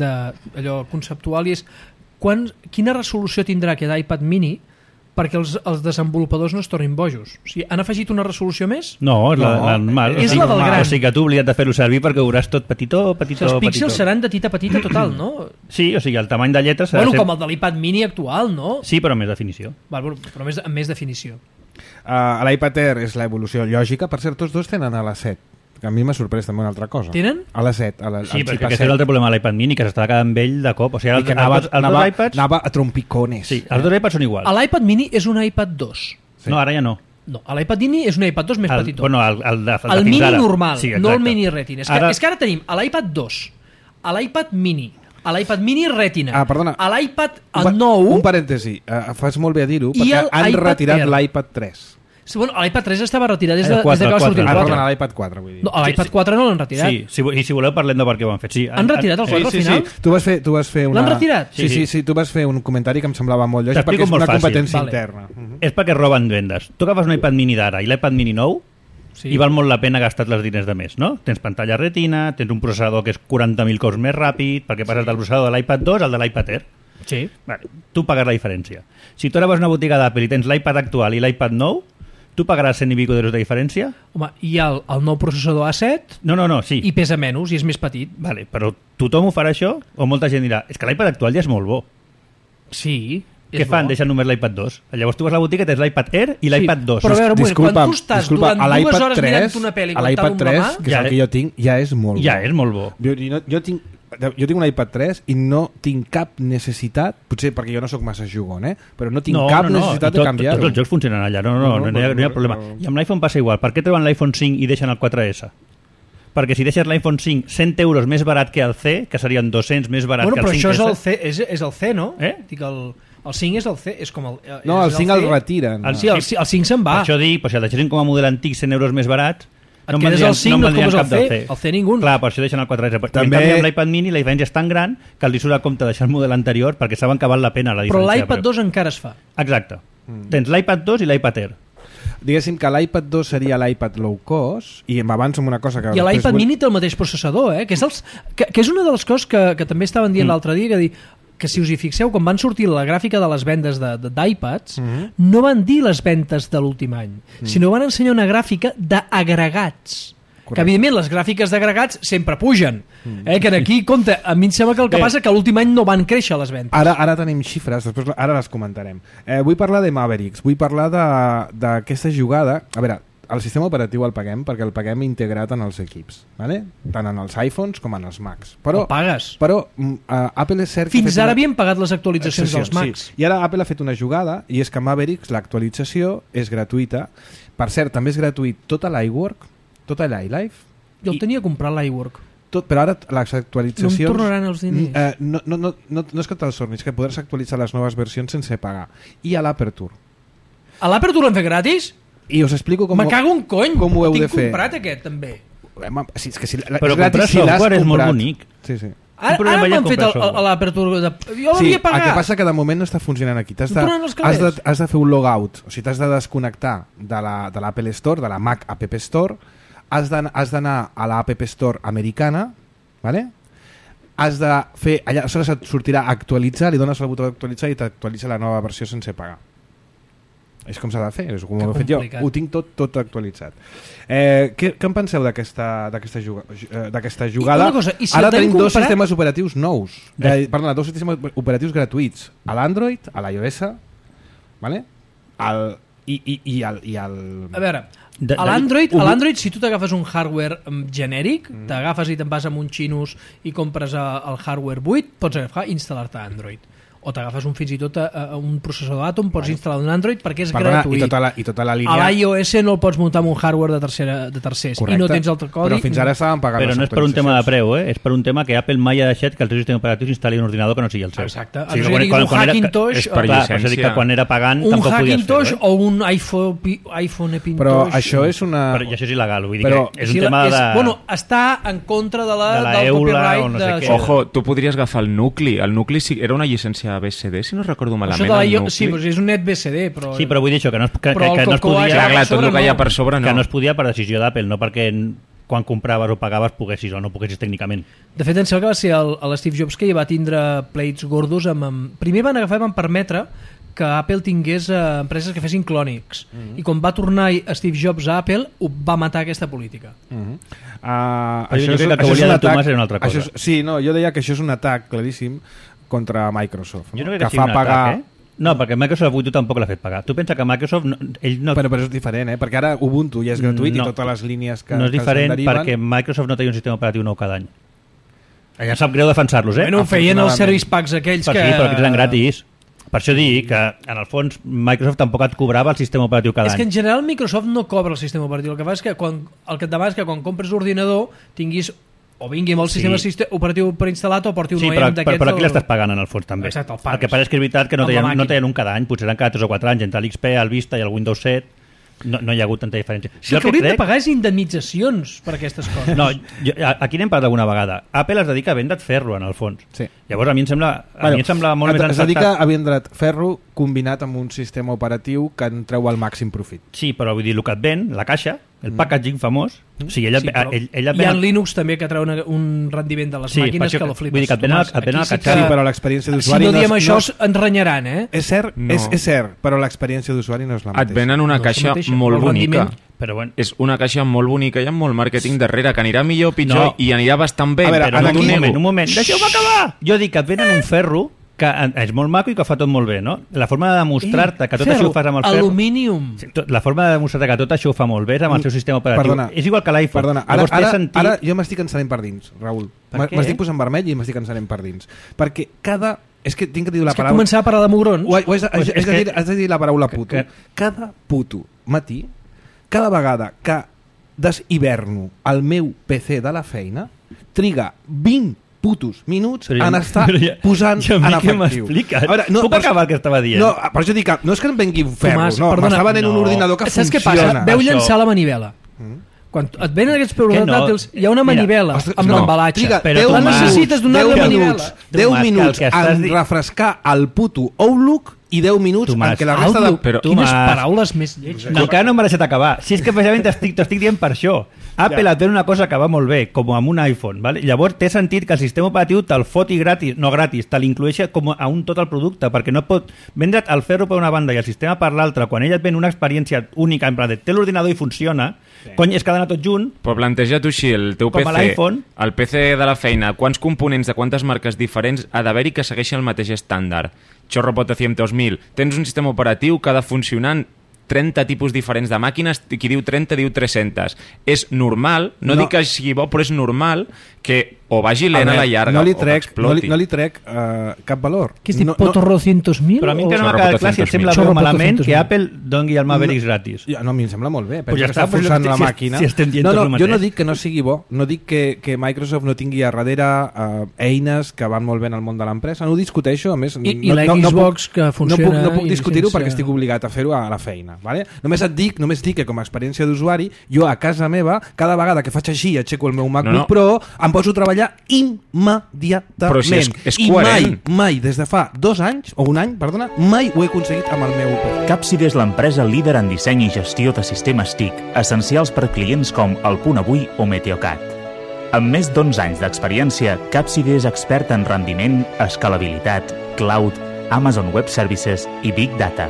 B: allò conceptual i és quina resolució tindrà aquest iPad mini perquè els desenvolupadors no es tornin bojos. O sigui, han afegit una resolució més?
C: No, és la
A: No,
C: normal.
B: és
C: O sigui,
B: la del gran.
C: O sigui que tu obligat de fer-ho servir perquè ho veuràs tot petitó,
B: O sigui, els píxels seran de tita petita total, no?
C: Sí, o sigui, el tamany de lletres serà...
B: Bueno, com el de l'iPad mini actual, no?
C: Sí, però amb més definició.
B: Val, bueno, però amb més definició.
A: L'iPad Air és l'evolució lògica. Per cert, tots dos tenen a la 7, que a mi m'ha sorprès també una altra cosa.
B: Tenen?
A: A la 7, al
C: Sí,
A: xip
C: perquè
A: A7.
C: aquest és l'altre problema de l'iPad mini, que s'estava quedant vell de cop. O sigui,
A: I que anava,
C: els dos iPads...
A: anava a trompicones.
C: Sí, els dos iPads són iguals.
B: L'iPad mini és un iPad 2.
A: Sí.
C: No, ara ja no.
B: No, l'iPad mini és un iPad 2 més petitó.
C: Bueno, el de
B: el
C: fins
B: mini
C: ara.
B: normal,
C: Sí,
B: no el
C: exacte.
B: mini retina. És que ara tenim a l'iPad 2, a l'iPad mini, a l'iPad mini retina,
A: perdona.
B: a l'iPad el nou...
A: Un parèntesi, fas molt bé a dir-ho,
B: I
A: perquè han
B: l'iPad
A: retirat
B: Air.
A: l'iPad 3.
B: Sí, bueno, l'iPad 3 estava retirat des de
C: El 4,
B: que va sortir el
C: el 4.
B: 4.
A: Perdona, l'iPad 4, vull dir.
B: No, a l'iPad 4 no l'han retirat.
C: Sí, i si voleu parlem de per què ho han fet. Sí,
B: Han retirat el 4 al final?
A: Tu vas fer una...
B: L'han retirat?
A: Sí, tu vas fer un comentari que em semblava molt lògic
C: T'explico
A: perquè és
C: molt
A: una
C: fàcil.
A: competència
B: Vale.
A: interna.
C: És perquè roben vendes. Tu agafes un iPad mini d'ara i l'iPad mini nou
B: Sí.
C: i val molt la pena gastar els diners de més, no? Tens pantalla retina, tens un processador que és 40.000 cops més ràpid, perquè passes del processador de l'iPad 2 al de l'iPad Air.
B: Sí.
C: Vale, tu pagues la diferència. Si tu ara vas a una botiga d'Apple i tens l'iPad actual i l'iPad nou, tu pagaràs 100 i pico d'euros de diferència?
B: Home, hi ha el nou processador A7
C: No, sí.
B: i pesa menys i és més petit.
C: Vale, però tothom ho farà això? O molta gent dirà, és que l'iPad actual ja és molt bo.
B: Sí.
C: Què fan? Deixen només l'iPad 2. Llavors tu vas a la botiga i tens l'iPad Air i l'iPad 2.
B: Però a veure, un moment, quan tu estàs
A: disculpa,
B: durant
A: a
B: 2
A: l'iPad
B: hores
A: 3,
B: mirant una pel·li
A: a
B: amb el
A: l'iPad
B: taló amb la
A: 3,
B: mà...
A: que és el que jo tinc, ja és molt bo.
C: Ja és molt bo.
A: Jo tinc un iPad 3 i no tinc cap necessitat, potser perquè jo no sóc massa jugon, però no tinc cap necessitat de canviar-ho.
C: Tots els jocs funcionen allà, no hi ha problema. I amb l'iPhone passa igual. Per què treuen l'iPhone 5 i deixen el 4S? Perquè si deixes l'iPhone 5 100 euros més barat que el C, que serien 200 més barat
B: Bueno,
C: que el
B: però
C: 5S...
B: això és el C, és el C, no? Dic, el 5 és el C, és com el...
A: No, el 5 el retiren.
B: Sí, el 5 se'n va.
C: Per això dic, si el deixessin com a model antic 100 euros més barat,
B: Et quedes al 5, no et compres el C, el C ningú.
C: Clar, per això deixen el 4S.
A: També...
C: En canvi, amb l'iPad mini la diferència és tan gran que els surt a compte deixar el model anterior perquè saben que val la pena la
B: Però
C: diferència.
B: l'iPad 2 encara es fa.
C: Exacte. Tens l'iPad 2 i l'iPad Air.
A: Diguéssim que l'iPad 2 seria l'iPad low cost i em avanço amb una cosa que...
B: I l'iPad mini té el mateix processador, que és una de les coses que també estaven dient l'altre dia, que si us hi fixeu, quan van sortir la gràfica de les vendes d'iPads, no van dir les vendes de l'últim any, sinó van ensenyar una gràfica d'agregats. Que evidentment les gràfiques d'agregats sempre pugen, que aquí, compte, a mi em sembla que el que passa que l'últim any no van créixer les vendes.
A: Ara tenim xifres, després ara les comentarem. Vull parlar de Mavericks, vull parlar d'aquesta jugada. A veure, el sistema operatiu el paguem perquè el paguem integrat en els equips, ¿vale? Tant en els iPhones com en els Macs. Però,
B: el pagues.
A: Però Apple és cert que...
B: Fins ara havíem pagat les actualitzacions dels Macs.
A: Sí. I ara Apple ha fet una jugada i és que Mavericks, l'actualització és gratuïta. Per cert, també és gratuït tot l'iWork, tot l'iLife.
B: Jo el tenia a comprar l'iWork.
A: Però ara les actualitzacions...
B: No em tornaran els diners.
A: No és que te'ls tornis, és que podràs actualitzar les noves versions sense pagar. I a l'Aperture.
B: A l'Aperture l'han fet gratis?
A: I us explico com...
B: Me cago en cony!
A: Com ho heu de fer.
B: Tinc comprat aquest, també.
A: Sí, és que si,
C: però comprar software és molt bonic.
A: Sí.
B: Ara m'han fet l'Aperture... Jo l'havia pagat.
A: El que passa que de moment no està funcionant aquí. Has de fer un logout, o sigui, t'has de desconnectar de l'Apple Store, de la Mac App Store, has d'anar a la App Store americana, ¿vale? Has de fer... Allà et sortirà actualitzar, li dones el botó d'actualitzar i t'actualitza la nova versió sense pagar. És com s'ha de fer, és com ho he fet jo. Ho tinc tot actualitzat. Què en penseu d'aquesta jugada?
B: Cosa,
A: ara tenim dos sistemes operatius nous. Perdona, dos sistemes operatius gratuïts. A l'Android, a l'iOS, ¿vale? I al...
B: A veure, a l'Android, si tu t'agafes un hardware genèric, t'agafes i te'n vas amb un xinus i compres el hardware buit, pots agafar i instal·lar-te a Android. o t'agafes fins i tot a un processador Atom, pots instal·lar un Android perquè és
A: Perdona,
B: gratuït.
A: I tota la línia...
B: A l'iOS no el pots muntar amb un hardware de tercers.
A: Correcte.
B: I no tens altre codi.
A: Però fins ara estaven pagant
C: Però
A: les
C: no és per un tema de
A: actualitzacions.
C: preu, és per un tema que Apple mai ha deixat que el seu sistema operatiu s'instal·li en un ordinador que no sigui el seu.
B: Exacte.
C: O sigui,
B: És a dir, un Hackintosh...
E: és per
C: clar,
E: llicència.
C: és a dir, que quan era pagant
B: un
C: tampoc podies
B: Hackintosh
C: fer-ho.
B: o un iPhone Epintosh...
A: Però això és una...
C: Però i això és il·legal, vull dir
A: Però-
C: que és un tema de...
B: Bueno, està en contra
C: de la
B: del
C: EULA
B: copyright
C: o no sé
B: de...
C: què.
E: Ojo, tu podries agafar el nucli. El nucli era una llicència ABCD, si no recordo malament.
B: Això de la
E: el
B: IO...
E: nucli.
B: Sí, doncs és un net BCD, però...
C: Sí, però vull dir això, que no es, que
B: Però el
C: no es
B: Cocoa
C: podia...
B: ja
E: Clar, tot el que hi ha
B: no.
E: per sobre no.
C: Que no es podia per decisió d'Apple, no perquè quan compraves o pagaves poguessis o no poguessis tècnicament.
B: De fet, em sembla que va ser l'Steve Jobs que hi va tindre pleits gordos amb... Primer van agafar i van permetre que Apple tingués empreses que fessin clònics. I quan va tornar Steve Jobs a Apple, ho va matar aquesta política.
C: jo crec que el que volia de Tomàs era una altra cosa.
A: Sí, no, jo deia que això és un atac claríssim contra Microsoft.
C: Jo no crec
A: que
C: que sigui
A: fa
C: un
A: pagar...
C: atac, eh? No, perquè Microsoft avui tu tampoc l'ha fet pagar. Tu pensa que Microsoft... ell no...
A: Però és diferent, perquè ara Ubuntu ja és gratuït
C: No.
A: i totes les línies que
C: no és
A: que
C: diferent
A: se'n deriven...
C: perquè Microsoft no té un sistema operatiu nou cada any. Ja sap greu defensar-los, eh?
B: Bueno, feien els
A: afortunadament.
B: service packs aquells
C: Però
B: que...
C: sí, però aquests eren gratis. Per això dic que, en el fons, Microsoft tampoc et cobrava el sistema operatiu cada
B: És que
C: any.
B: en general Microsoft no cobra el sistema operatiu. El que fa és que el que et demana és que quan compres l'ordinador tinguis o vingui amb el
C: Sí.
B: sistema operatiu preinstal·lat o porti un
C: Sí,
B: OEM
C: però
B: d'aquests...
C: aquí l'estàs pagant, en el fons, també.
B: Exacte, el
C: el
B: pagues.
C: que passa és que és veritat que no
B: Amb la
C: teien,
B: màquina.
C: no teien un cada any, potser eren cada 3 o 4 anys, entre l'XP, el Vista i el Windows 7, no hi ha hagut tanta diferència.
B: Sí, el que hauríem de pagar és indemnitzacions per aquestes coses.
C: No, aquí n'hem parlat alguna vegada. Apple es dedica a vendre ferro, en el fons.
A: Sí.
C: Llavors, a mi em sembla molt més
A: es dedica
C: encertat.
A: a vendre ferro combinat amb un sistema operatiu que en treu el màxim profit.
C: Sí, però vull dir, el que et ven, la caixa, el packaging famós, o sigui, ell
B: Sí, però
C: et
B: hi
C: ven...
B: ha Linux també que treu un rendiment de les
C: Sí, per
B: màquines
C: això
B: que
C: que-
B: lo flipes.
C: vull dir que et venen
B: Tomàs.
C: el
B: Aquí sí
C: catxarri,
A: Sí, però l'experiència
B: Si
A: d'usuari
B: no diem
A: és-
B: això,
A: és-
B: ens renyaran, eh?
A: És cert,
E: No.
A: és cert, però l'experiència d'usuari no és la
E: Et
A: mateixa.
E: venen una
B: No és la
E: caixa
B: mateixa,
E: molt
B: però el
E: bonica.
B: rendiment-
C: Però bueno,
E: És una caixa molt bonica i amb molt màrqueting darrere, que anirà millor o pitjor
C: No.
E: i anirà bastant bé.
A: A veure,
C: però
A: en
C: no,
A: aquí-
C: un moment, deixeu-me acabar! Jo dic que et venen un ferro que és molt maco i que fa tot molt bé, no? La forma de demostrar-te que tot això ho fas amb el ferro...
B: Aluminium.
C: Sí, la forma de demostrar-te que tot això ho fa molt bé és amb el seu sistema operatiu.
A: Perdona.
C: És igual que l'iPhone.
A: Perdona, ara,
C: Llavors té
A: ara,
C: sentit...
A: ara jo m'estic encenent per dins, Raül.
C: Per què?
A: M'estic posant vermell i m'estic encenent per dins. Perquè cada... És que tinc que dir la
B: És que
A: paraula...
B: començava a parlar de mugrons.
A: Has de dir la paraula puto. Cada puto matí, cada vegada que deshiverno el meu PC de la feina, triga 20 putos minuts
C: Però
A: en estar posant
C: jo a mi
A: en
C: què
A: efectiu.
C: m'expliques?
A: A veure,
C: Puc acabar el que estava dient?
A: No, per això dic que no és que em vengui un ferro,
B: Tomàs,
A: no,
B: perdona.
A: m'està venent un
C: No.
A: ordinador que
B: Saps què
A: funciona.
B: passa? Veu
C: Això-
B: llançar la manivela. Quan et venen aquests portàtils, hi ha una
C: Mira,
B: manivela
A: Ostres,
B: amb
A: no,
B: l'embalatge.
A: triga
C: Però
A: 10
C: tu
B: la
C: Tomàs,
B: necessites donar-li
A: 10
B: la manivela.
A: minuts, 10
C: Tomàs, que el
A: minuts
C: que estàs
A: en
C: di-
A: refrescar el puto Outlook i 10 minuts
C: Tomàs,
A: en què la resta de...
B: Outlook,
C: Però,
B: quines
C: Tomàs,
B: paraules més lletges.
C: No, encara no m'ha deixat acabar. Si és que precisament t'estic dient per això. Apple et ven una cosa que va molt bé, com amb un iPhone. ¿vale? Llavors té sentit que el sistema operatiu te'l foti gratis, no gratis, te l'inclueixi com a un tot el producte, perquè no pot vendre't el ferro per una banda i el sistema per l'altra, quan ell et ven una experiència única, en plan de té l'ordinador i funciona, cony, és que ha d'anar tot junt.
E: Però planteja-t'ho així, el teu
C: Com a
E: PC,
C: l'iPhone.
E: el PC de la feina, quants components de quantes marques diferents ha d'haver-hi que segueixin el mateix estàndard? Chorro Potecientos 1000. Tens un sistema operatiu que ha de funcionar en 30 tipus diferents de màquines, i qui diu 30 diu 300. És normal, no dic que sigui bo, però és normal que o vagi lent a la llarga
A: no li
E: o que
A: trec,
E: exploti.
A: no li trec cap valor.
B: Què és dir,
A: no,
B: Potorro 100.000?
C: Però a mi encara no
E: Chorro
C: m'ha quedat clar si et
E: 400.000.
C: sembla
B: Chorro
C: bé o malament
B: 400.000.
C: que Apple dongui el Mavericks gratis.
A: No, a mi em sembla molt bé.
C: Pues ja
A: Penso que
C: està,
A: està
C: pues
A: forçant
C: si-
A: la
C: si-
A: màquina.
C: si estem dient
A: no,
C: tot
A: no,
C: el
A: jo no
C: mateix.
A: dic que no sigui bo, no dic que Microsoft no tingui a darrere eines que van molt bé en el món de l'empresa, no ho discuteixo, a més...
B: I la Xbox que funciona
A: No puc
B: i
A: discutir-ho
B: sense-
A: perquè estic obligat a fer-ho a la feina. Vale? Només dic que com a experiència d'usuari, jo a casa meva, cada vegada que faig així aixeco el meu MacBook Pro, em poso a treballar immediatament.
E: Però si és
A: I
E: coherent.
A: mai, des de fa 2 anys, o un any, perdona, mai ho he aconseguit amb el meu PC.
D: Capsid és l'empresa líder en disseny i gestió de sistemes TIC, essencials per clients com El Punt Avui o Meteocat. Amb més d'11 anys d'experiència, Capsid és expert en rendiment, escalabilitat, cloud, Amazon Web Services i Big Data.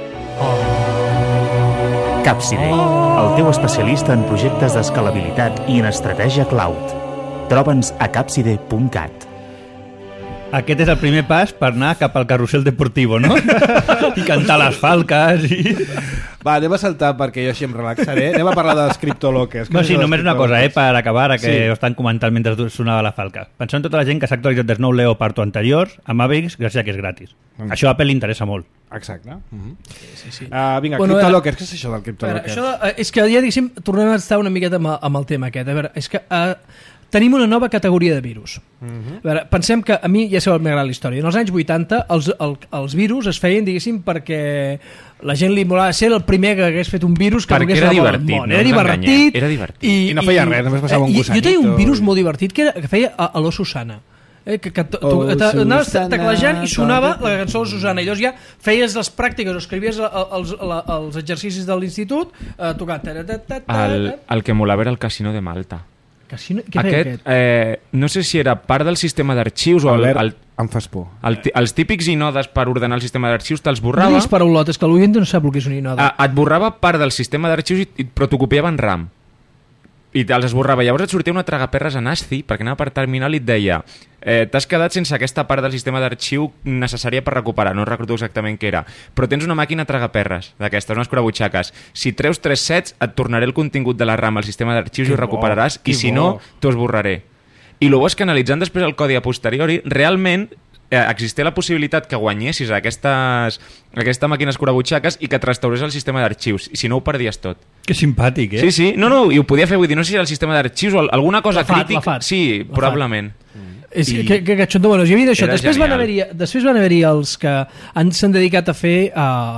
D: Capside, el teu especialista en projectes d'escalabilitat i en estratègia cloud. Troba'ns a capside.cat.
C: Aquest és el primer pas per anar cap al carrusel deportivo, no? I cantar les falques i...
A: Va, anem a saltar perquè jo així em relaxaré. Anem a parlar dels criptolockers.
C: No, sí, només una cosa, per acabar, que
A: Sí.
C: ho estan comentant mentre sonava la falca. Penseu en tota la gent que s'ha actualitzat de Snow Leopard o anteriors a Mavericks gràcies a que és gratis. Això a Apple li interessa molt.
A: Exacte.
B: Sí.
A: Vinga,
B: Bueno,
A: criptolockers. Què és això del
B: A veure,
A: criptolocker?
B: això, és que ja diguéssim, tornem a estar una miqueta amb el tema aquest. A veure, és que tenim una nova categoria de virus. A veure, pensem que a mi ja sabeu m'agrada la història. En els anys 80 els virus es feien, diguéssim, perquè la gent li molava ser el primer que hagués fet un virus que
E: Perquè
B: volgués
E: era
B: salvar el
E: divertit,
B: món.
E: no
B: Era
E: ens
B: divertit.
E: enganyem, era divertit.
A: I no feia res, només passava un
B: Jo
A: gusanito.
B: tenia un virus molt divertit que feia a l'O Susana. Que anaves teclejant i sonava la cançó de Susana i llavors ja feies les pràctiques o escrivies els exercicis de l'institut tocant
E: El que molava era el Casino de Malta.
B: Casino, què feia aquest?
E: No sé si era part del sistema d'arxius o
A: Em fas por.
E: els típics inodes per ordenar el sistema d'arxius te'ls borrava.
B: No diguis paraulotes, que l'oient no sap el que és un inode.
E: Et borrava part del sistema d'arxius però t'ho copiava en RAM i te'ls esborrava. Llavors et sortia una tragaperres en ASCII perquè anava per terminal i et deia t'has quedat sense aquesta part del sistema d'arxiu necessària per recuperar, no recordo exactament què era, però tens una màquina tragaperres d'aquestes, unes curabutxaques. Si treus 3 sets et tornaré el contingut de la RAM al sistema d'arxius i ho recuperaràs i si no, t'ho esborraré. I el bo és que analitzant després el codi a posteriori, realment existia la possibilitat que guanyessis aquestes màquines curabutxaques i que et restaurés el sistema d'arxius, i si no ho perdies tot.
C: Que simpàtic, eh?
E: Sí, no, i ho podia fer, vull dir, no sé si era el sistema d'arxius o alguna cosa crítica.
B: La FAT.
E: Sí, probablement.
B: És que catxondo, bueno, jo havia d'això.
E: Era
B: Després van
E: genial.
B: haver-hi els que s'han dedicat a fer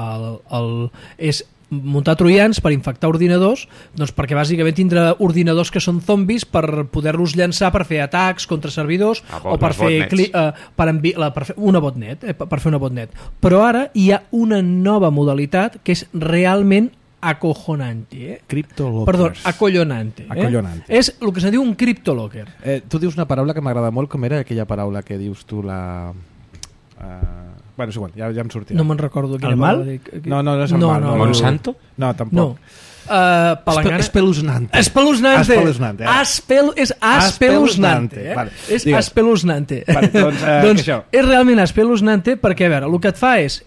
B: muntar troians per infectar ordinadors, doncs perquè bàsicament tindrà ordinadors que són zombis per poder-los llançar per fer atacs contra servidors o per fer una botnet, per fer una botnet. Però ara hi ha una nova modalitat que és realment acojonante.
A: Criptolockers.
B: Perdó, acollonante.
A: Acollonante.
B: És el que se diu un criptolocker.
A: Tu dius una paraula que m'agrada molt, com era aquella paraula que dius tu, la... Bueno, és igual, ja em sortirà.
B: No me'n recordo.
C: El mal?
A: No és el mal.
B: No.
E: Monsanto?
A: No, tampoc.
B: Palangana.
A: Espeluznante.
B: Espeluznante. És espeluznante.
A: Vale,
B: és
A: digues.
B: espeluznante.
A: Vale, doncs, això.
B: És realment espeluznante perquè, a veure, el que et fa és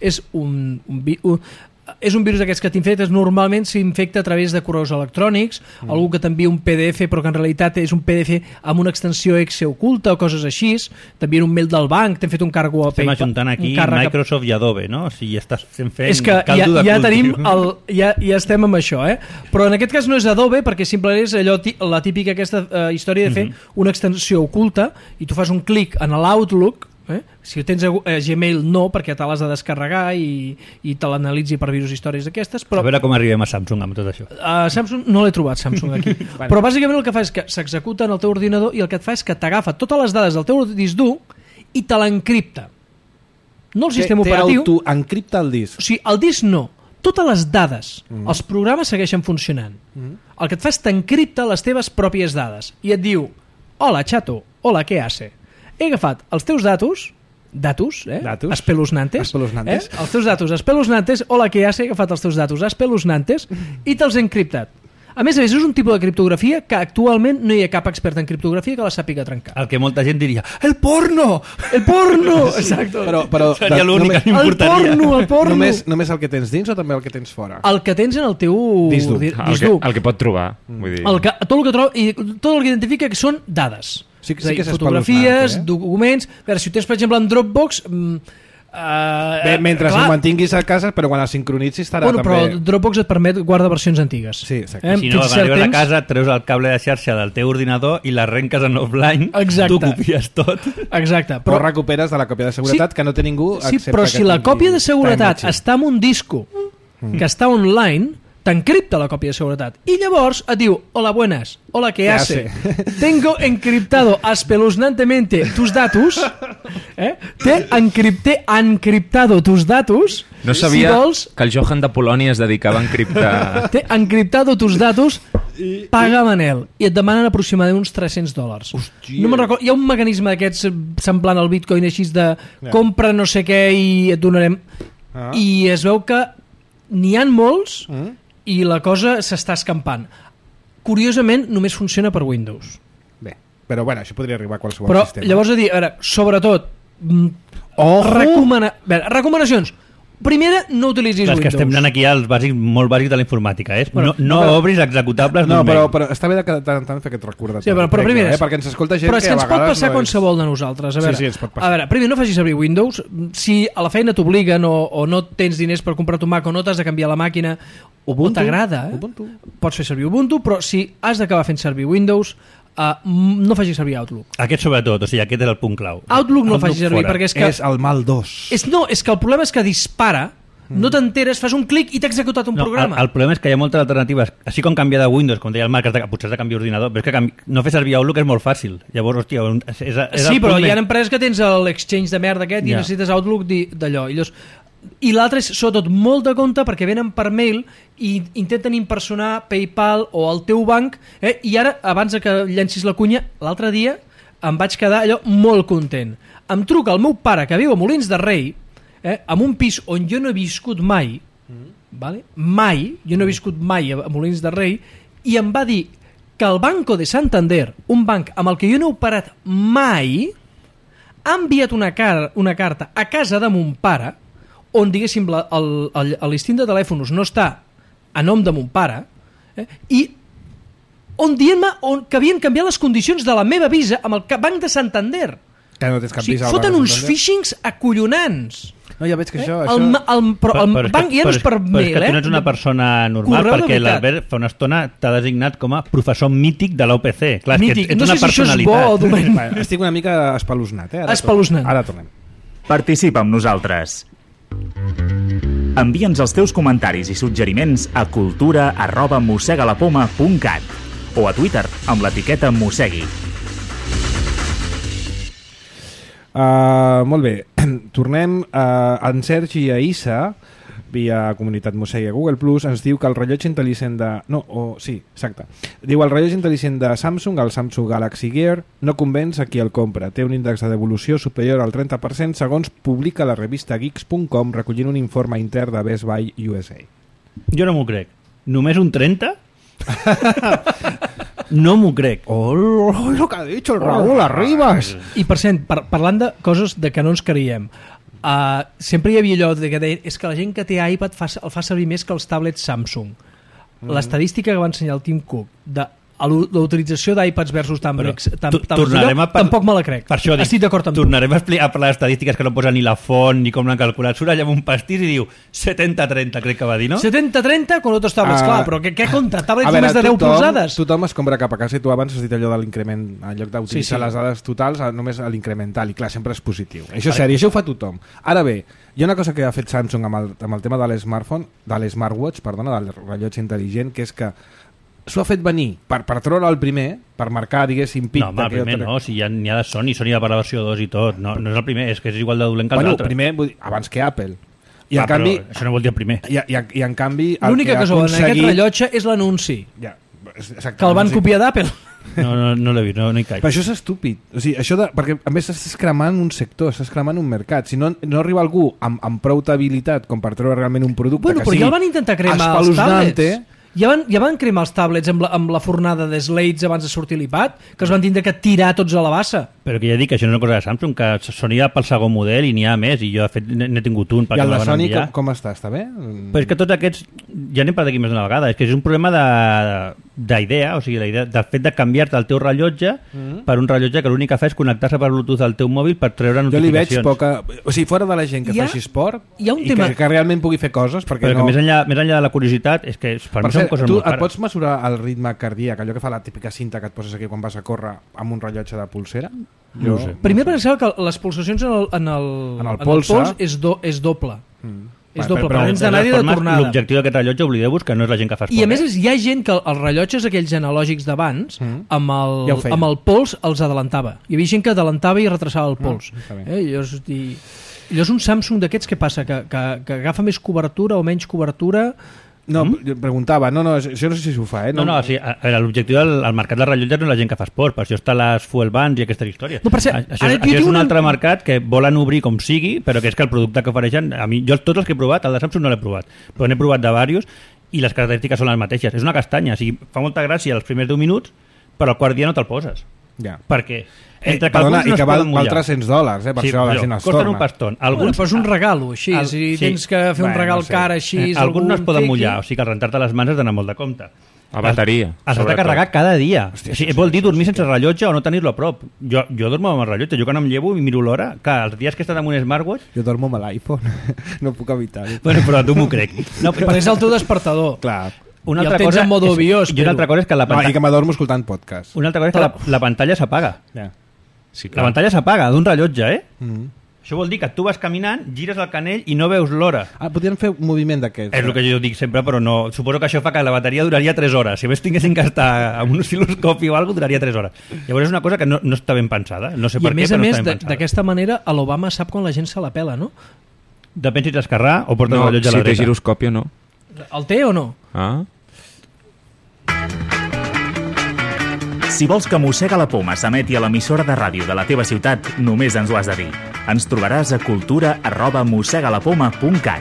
B: és un virus d'aquests que t'infectes, normalment s'infecta a través de correus electrònics, algú que t'envia un PDF però que en realitat és un PDF amb una extensió exe oculta o coses així, t'envien un mail del banc, t'hem fet un cargo a
C: Estem
B: PayPal,
C: ajuntant aquí Microsoft i Adobe, no? O sigui, estàs fent
B: és que ja tenim ja estem amb això, però en aquest cas no és Adobe perquè simplement és allò, la típica aquesta història de fer una extensió oculta i tu fas un clic en l'Outlook. Si tens Gmail no, perquè te l'has de descarregar i te l'analitzi per virus històries d'aquestes, però
C: a veure com arribem a Samsung amb tot això.
B: Samsung no l'he trobat, Samsung aquí. Però bàsicament el que fa és que s'executa en el teu ordinador i el que et fa és que t'agafa totes les dades del teu disc dur i te l'encripta, no el sistema operatiu,
A: encripta el disc.
B: o sigui, el disc no, totes les dades, els programes segueixen funcionant. El que et fa és t'encripta les teves pròpies dades i et diu: hola chato, hola, què hace? He agafat els teus datos, espeluznantes, els teus datos espeluznantes, hola, què hace? He agafat els teus datos espeluznantes i te'ls he encriptat. A més, és un tipus de criptografia que actualment no hi ha cap expert en criptografia que la sàpiga trencar.
C: El que molta gent diria, el porno!
B: El porno! Exacte.
A: Però
C: seria l'únic que m'importaria.
B: El porno!
A: Només el que tens dins o també el que tens fora?
B: El que tens en el teu
A: disc dur.
E: El que pot trobar. Vull dir.
B: Tot el que troba i tot el que identifica que són dades.
A: Sí que és
B: fotografies, documents. A veure, si ho tens, per exemple, en Dropbox...
A: mentre ho mantinguis a casa, però quan el sincronitzis estarà també...
B: Però Dropbox et permet guardar versions antigues.
A: Sí, exacte.
C: Si no, quan arribes a casa, treus el cable de xarxa del teu ordinador i l'arrenques en offline, tu copies tot.
B: Exacte.
A: Però recuperes de la còpia de seguretat que no té ningú...
B: Sí, però si la còpia de seguretat està en un disco que està online, t'encripta la còpia de seguretat i llavors et diu: hola, buenas, hola, ¿qué hace? Tengo encriptado espeluznantemente tus datos, te encriptado tus datos.
E: No sabia que el Johan de Polònia es dedicava a encriptar.
B: Te encriptado tus datos, paga Manel, i et demanen aproximadament uns $300. No me'n recordo, hi ha un mecanisme d'aquests semblant al Bitcoin, així de compra no sé què i et donarem, i es veu que n'hi han molts i la cosa s'està escampant. Curiosament, només funciona per Windows.
A: Bé, però bueno, això podria arribar a qualsevol
B: però,
A: sistema.
B: Llavors, a veure, sobretot, Recomanacions. Primera, no utilitzis
C: Windows.
B: Windows.
C: Que estem anant aquí als bàsics, molt bàsics de la informàtica. No obris executables d'un mail.
A: Però està bé de tant en tant fer aquest recordatori.
B: Sí, però primer
A: perquè ens escolta gent
B: però és que
A: a
B: ens pot
A: vegades
B: passar qualsevol de nosaltres. A veure,
A: sí, ens pot passar.
B: A veure, primer, no facis servir Windows. Si a la feina t'obliguen o no tens diners per comprar tu Mac o no t'has de canviar la màquina o t'agrada, pots fer servir Ubuntu, però si has d'acabar fent servir Windows, no facis servir Outlook.
C: Aquest sobretot, o sigui, aquest és el punt clau.
B: Outlook no facis servir perquè és que...
A: És el mal 2.
B: És que el problema és que dispara, no t'enteres, fas un clic i t'ha executat un programa.
C: El problema és que hi ha moltes alternatives, així com canviar de Windows, com deia el Marc, potser has de canviar ordinador, però és que no fer servir Outlook és molt fàcil. Llavors, hòstia,
B: sí, però hi ha empreses que tens l'exchange de merda aquest i necessites Outlook d'allò. I l'altre és, sobretot, molt de compte perquè venen per mail i intenten impersonar PayPal o el teu banc, i ara, abans que llencis la cunya, l'altre dia em vaig quedar allò molt content. Em truca el meu pare, que viu a Molins de Rei, en un pis on jo no he viscut mai, jo no he viscut mai a Molins de Rei, i em va dir que el Banco de Santander, un banc amb el que jo no he operat mai, ha enviat una carta a casa de mon pare, on, diguéssim, l'istint de telèfons no està a nom de mon pare, i on dient-me que havien canviat les condicions de la meva visa amb el Banc de Santander.
A: Que no tens cap visa al Banc de
B: foten uns
A: Santander.
B: phishings acollonants.
A: No, ja veig que això...
B: Però el banc ja no és per mail,
C: Però és que tu no ets una persona normal, perquè l'Albert fa una estona t'ha designat com a professor mític de l'OPC. Clar,
B: mític,
C: ets
B: no
C: una
B: sé si això és bo o dolent.
A: Estic una mica espeluznat,
B: Espeluznat.
A: Ara tornem.
D: Participa amb nosaltres. Envia'ns els teus comentaris i suggeriments a cultura@mossegalapoma.cat o a Twitter amb l'etiqueta Mossegui.
A: Molt bé, tornem en Sergi a Issa via comunitat Mossegui a Google Plus. Ens diu que el rellotge intel·ligent de... Diu el rellotge intel·ligent de Samsung, el Samsung Galaxy Gear, no convenç a qui el compra. Té un índex de devolució superior al 30%, segons publica la revista Geeks.com, recollint un informe intern de Best Buy USA.
C: Jo no m'ho crec. Només un 30? No m'ho crec.
A: Lo que ha dit el Raúl Arribas.
B: I per cent, parlant de coses de que no ens creiem, sempre hi havia allò de que deia, és que la gent que té iPad el fa servir més que els tablets Samsung. L'estadística que va ensenyar el Tim Cook de l'utilització d'iPads versus tablets tampoc me la crec.
C: Per això
B: estic d'acord amb tu.
C: Tornarem a explicar per les estadístiques que no posa ni la font ni com l'han calculat. Surt allà amb un pastís i diu 70-30, crec que va dir, no?
B: 70-30 con otros tablets, clar, però què compta? Tablets només de 10 polzades?
A: Tothom es compra cap a casa i tu abans has dit allò de l'increment, en lloc d'utilitzar les dades totals, només l'incremental, i clar, sempre és positiu. Això és seri, això ho fa tothom. Ara bé, hi ha una cosa que ha fet Samsung amb el tema de l'smartphone, de l'smartwatch, perdona, del rellotge intel·ligent, que és que s'ho ha fet venir per treure el primer, per marcar, diguéssim, pit.
C: No, home, el primer no, si n'hi ha de Sony va per la versió 2 i tot, no és el primer, és que és igual de dolent que l'altre.
A: Primer, abans que Apple. I en canvi,
C: això no vol dir el primer.
A: I en canvi...
B: L'única cosa bona en aquest rellotge és l'anunci. Que el van copiar d'Apple.
C: No l'he vist, no hi caig.
A: Però això és estúpid. O sigui, perquè a més estàs cremant un sector, estàs cremant un mercat. Si no arriba algú amb prou habilitat com per treure realment un producte que sigui
B: ja el van intentar cremar els tablets. Ja van cremar els tablets amb la fornada de Slates abans de sortir l'iPad, que els van tindre que tirar tots a la bassa.
C: Però que ja dic que això no és una cosa de Samsung, que Sony ha pel segon model i n'hi ha més, i jo de fet n'he tingut un.
A: I el de Sony com està? Està bé?
C: Però és que tots aquests, ja n'hem parlat aquí més d'una vegada, és que és un problema d'idea, o sigui, la idea del fet de canviar-te el teu rellotge per un rellotge que l'únic que fa és connectar-se per Bluetooth al teu mòbil per treure notificacions.
A: Jo li veig poca... O sigui, fora de la gent que faci esport i que realment pugui fer coses, perquè
C: però que més enllà de la curiositat, és que per mi són coses molt cares.
A: Tu et pots mesurar el ritme cardíac, allò que fa la típica cinta que et poses aquí quan vas a córrer amb un rellotge de pulsera?
C: No ho sé.
B: Primer pensava que les pulsacions en el pols és doble. És doble, però dins d'anar i de tornada.
C: L'objectiu d'aquest rellotge, oblideu-vos que no és la gent que fa esport.
B: I a més hi ha gent que els rellotges aquells analògics d'abans amb el pols els adelantava. Hi havia gent que adelantava i retrasava el pols. I és un Samsung d'aquests, què passa? Que agafa més cobertura o menys cobertura?
A: No, jo preguntava, això no sé si ho fa,
C: No, sí, l'objectiu del mercat de rellotges no és la gent que fa esport, per això està les fuel bands i aquestes històries.
B: No, per cert,
C: això és un altre mercat que volen obrir com sigui, però que és que el producte que ofereixen, a mi, jo tots els que he provat, el de Samsung no l'he provat, però n'he provat de diversos i les característiques són les mateixes. És una castanya, o sigui, fa molta gràcia els primers 10 minuts, però al quart dia no te'l poses.
A: Ja.
C: Per què? Entre que
A: Perdona,
C: alguns no
A: i que
C: es poden
A: val
C: mullar.
A: $300, per això la gent els
C: costen
A: torna.
C: un pastón.
B: Bueno, però és un regalo, així. Si tens que fer un regal car així...
C: Alguns no es poden mullar, o sigui que al rentar-te les mans has d'anar molt de compte.
E: La bateria.
C: Has de
E: sobretot.
C: carregar cada dia.
A: Hòstia,
C: O sigui, vol dir dormir sense rellotge o no tenir-lo a prop. Jo dormo amb el rellotge, jo quan em llevo i miro l'hora, clar, els dies que he estat amb un smartwatch,
A: Jo dormo amb l'iPhone, no puc evitar-ho.
C: bueno, però tu m'ho crec. No,
B: Però és el teu despertador.
A: Clar.
C: una
B: I el
C: altra
B: tens
C: cosa
B: en modo avió,
C: i una altra cosa és que la
A: No, i
C: pantalla,
A: que m'adormo escoltant podcast.
C: una altra cosa és que la pantalla s'apaga.
A: Ja.
E: Sí,
C: La
E: clar.
C: pantalla s'apaga d'un rellotge, eh?
A: Mm.
C: Això vol dir que tu vas caminant, gires el canell i no veus l'hora.
A: Ah, podríem fer un moviment d'aquests.
C: És el que jo dic sempre, però no. Suposo que això fa que la bateria duraria 3 hores. Si a més tinguessin que estar amb un oscil·loscopi o alguna cosa, duraria 3 hores. Llavors és una cosa que no està ben pensada. No sé
B: I
C: per
B: a
C: què,
B: més
C: però
B: a
C: no
B: més,
C: està ben pensada.
B: d'aquesta manera, a l'Obama sap quan la gent se la pela, no?
C: Depèn si t'has esquerrà o portes
E: No,
C: el rellotge a
E: si
C: la
E: té
C: dreta.
E: giroscòpio, no.
B: El té o no?
E: Ah?
D: Si vols que Mossega la Poma s'emeti a l'emissora de ràdio de la teva ciutat, només ens ho has de dir. Ens trobaràs a cultura@mossegalapoma.cat.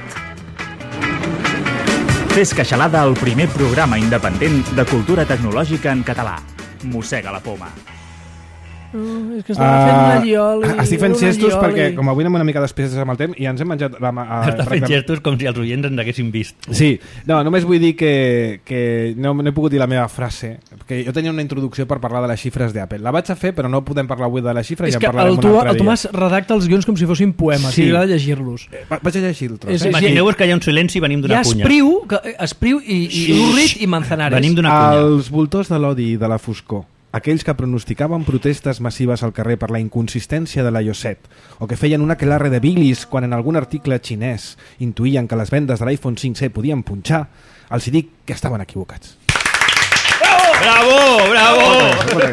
D: Fes queixalada al primer programa independent de cultura tecnològica en català. Mossega la Poma.
B: És que estava fent una llioli.
A: Estic fent
B: una
A: gestos
B: llioli.
A: perquè, com avui anem una mica després amb el temps, i ens hem menjat...
C: Està fent gestos com si els oients ens haguessin vist.
A: Sí, no, només vull dir que no he pogut dir la meva frase, perquè jo tenia una introducció per parlar de les xifres d'Apple. La vaig a fer, però no podem parlar avui de les xifres,
B: És
A: ja
B: que
A: en parlarem
B: el
A: un altre dia.
B: Tomàs redacta els guions com si fossin poemes,
A: Sí.
B: i agrada llegir-los.
A: Vaig a llegir el tros.
B: És-
C: Imagineu-vos que hi ha un silenci i venim
B: Hi
C: d'una
B: ha
C: cunya.
B: Espriu i Urrit i Manzanares.
C: Venim d'una cunya.
A: Els voltors de l'odi i de la foscor, aquells que pronosticaven protestes massives al carrer per la inconsistència de la iOS o que feien una aquelarre de bilis quan en algun article xinès intuïen que les vendes de l'iPhone 5C podien punxar, els hi dic que estaven equivocats.
C: Bravo, bravo!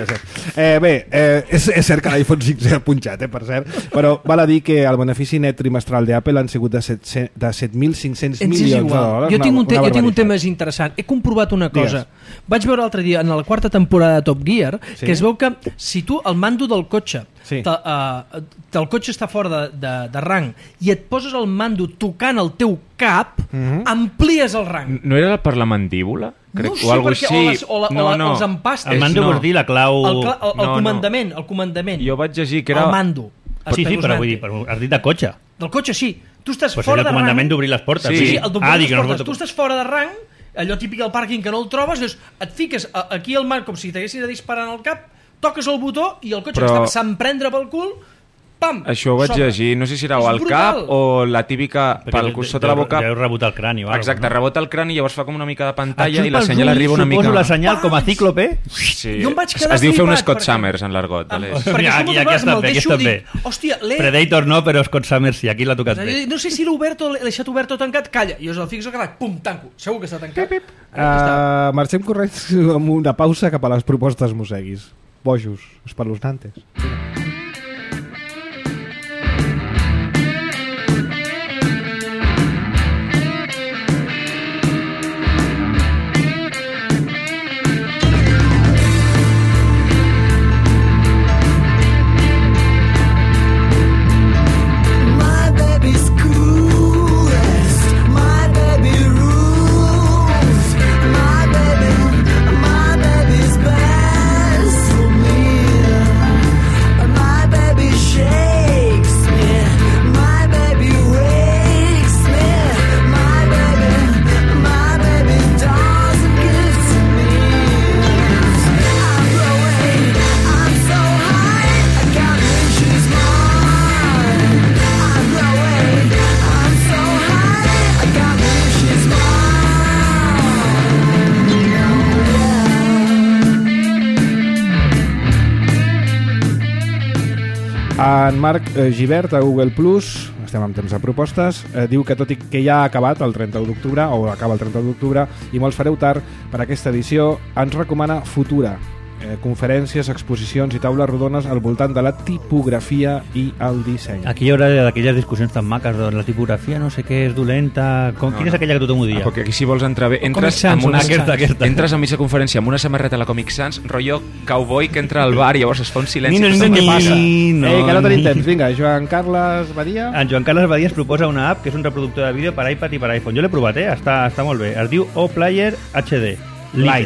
A: És cert que l'iPhone 5 ha punxat, per cert, però val a dir que el benefici net trimestral d'Apple han sigut de 7.500
B: Ens és
A: milions de
B: igual.
A: dòlars.
B: Jo tinc un
A: barbaritat.
B: tema més interessant. He comprovat una cosa. Vaig veure l'altre dia, en la quarta temporada de Top Gear,
A: Sí.
B: que es veu que si tu el mando del cotxe,
A: Sí.
B: el cotxe està fora de rang, i et poses el mando tocant el teu cap, amplies el rang.
E: No era per la mandíbula?
B: No ho sé,
E: o algo
B: perquè
E: així.
B: els empastes.
C: El mando vols dir la clau...
B: El
E: No,
B: comandament.
E: Jo vaig llegir que era...
B: El mando.
C: Sí, però vull dir, però has dit de cotxe.
B: Del cotxe, sí. Tu estàs
C: Pues és
B: fora
C: el
B: de
C: comandament
B: rang.
C: d'obrir les portes.
E: Sí.
B: Sí, sí, el d'obrir les
C: dic, no
B: portes.
C: es
B: Tu
C: pot-
B: estàs fora de rang, allò típic del pàrquing que no el trobes, dius, et fiques aquí al mar com si t'haguessis de disparar en el cap, toques el botó i el cotxe
E: Però-
B: que està s'emprendre pel cul, pam!
E: Això ho vaig
B: s'obre.
E: llegir, no sé si era
B: És
E: o al cap
B: brutal.
E: o la típica pel sota la boca.
C: Ja heu rebut el crani o alguna
E: Exacte, rebota el crani i llavors fa com una mica de
C: Et
E: pantalla i
C: xupa
E: la
C: els
E: senyal
C: ulls,
E: arriba una mica...
C: Suposo la senyal com a cíclope.
E: Sí.
B: Jo em vaig quedar
E: es diu fer un
B: flipat,
E: Scott
B: perquè-
E: Summers en l'argot. vale?
B: Perquè
C: Mira,
B: això
C: aquí
B: moltes vegades
C: està
B: me'l
C: bé, aquí
B: deixo
C: està
B: i
C: bé.
B: dic, hòstia,
C: Predator no, però Scott Summers sí, aquí l'ha tocat bé.
B: no sé si l'he obert o l'he deixat obert o tancat, calla, i us el fixo que pum, tanco, segur que està tancat.
A: Marxem corrects amb una pausa cap a les propostes mosseguis. Bojos, espeluznantes.
H: My baby's coolest. My baby rules. My baby's best for me. My baby shakes me. My baby wakes me. My baby doesn't give to me. I'm growing. I'm so high. I can't reach his mind. I'm growing. I'm so high. I can't reach his mind.
A: En Marc Givert, a Google Plus, estem amb temps de propostes, diu que tot i que ja ha acabat el 31 d'octubre, o acaba el 31 d'octubre, i molts fareu tard per aquesta edició, ens recomana Futura, conferències, exposicions i taules rodones al voltant de la tipografia i el disseny.
C: Aquí hi haurà d'aquelles discussions tan maques de la tipografia, no sé què, és dolenta... Quina és aquella que tothom ho dia?
E: Perquè aquí si vols entrar bé,
B: Comic
E: entres
B: Sans,
E: amb una...
B: Comic Sans.
C: Aquesta.
E: Entres a mitja conferència amb una samarreta a la Comic Sans, rotllo cowboy que entra al bar i llavors es fa un silenci.
C: Què passa?
A: Que no tenim temps. Vinga, Joan Carles Badia.
C: En Joan Carles Badia ens proposa una app que és un reproductor de vídeo per iPad i per iPhone. Jo l'he provat, està molt bé. Es diu OPlayer HD.
A: Lite.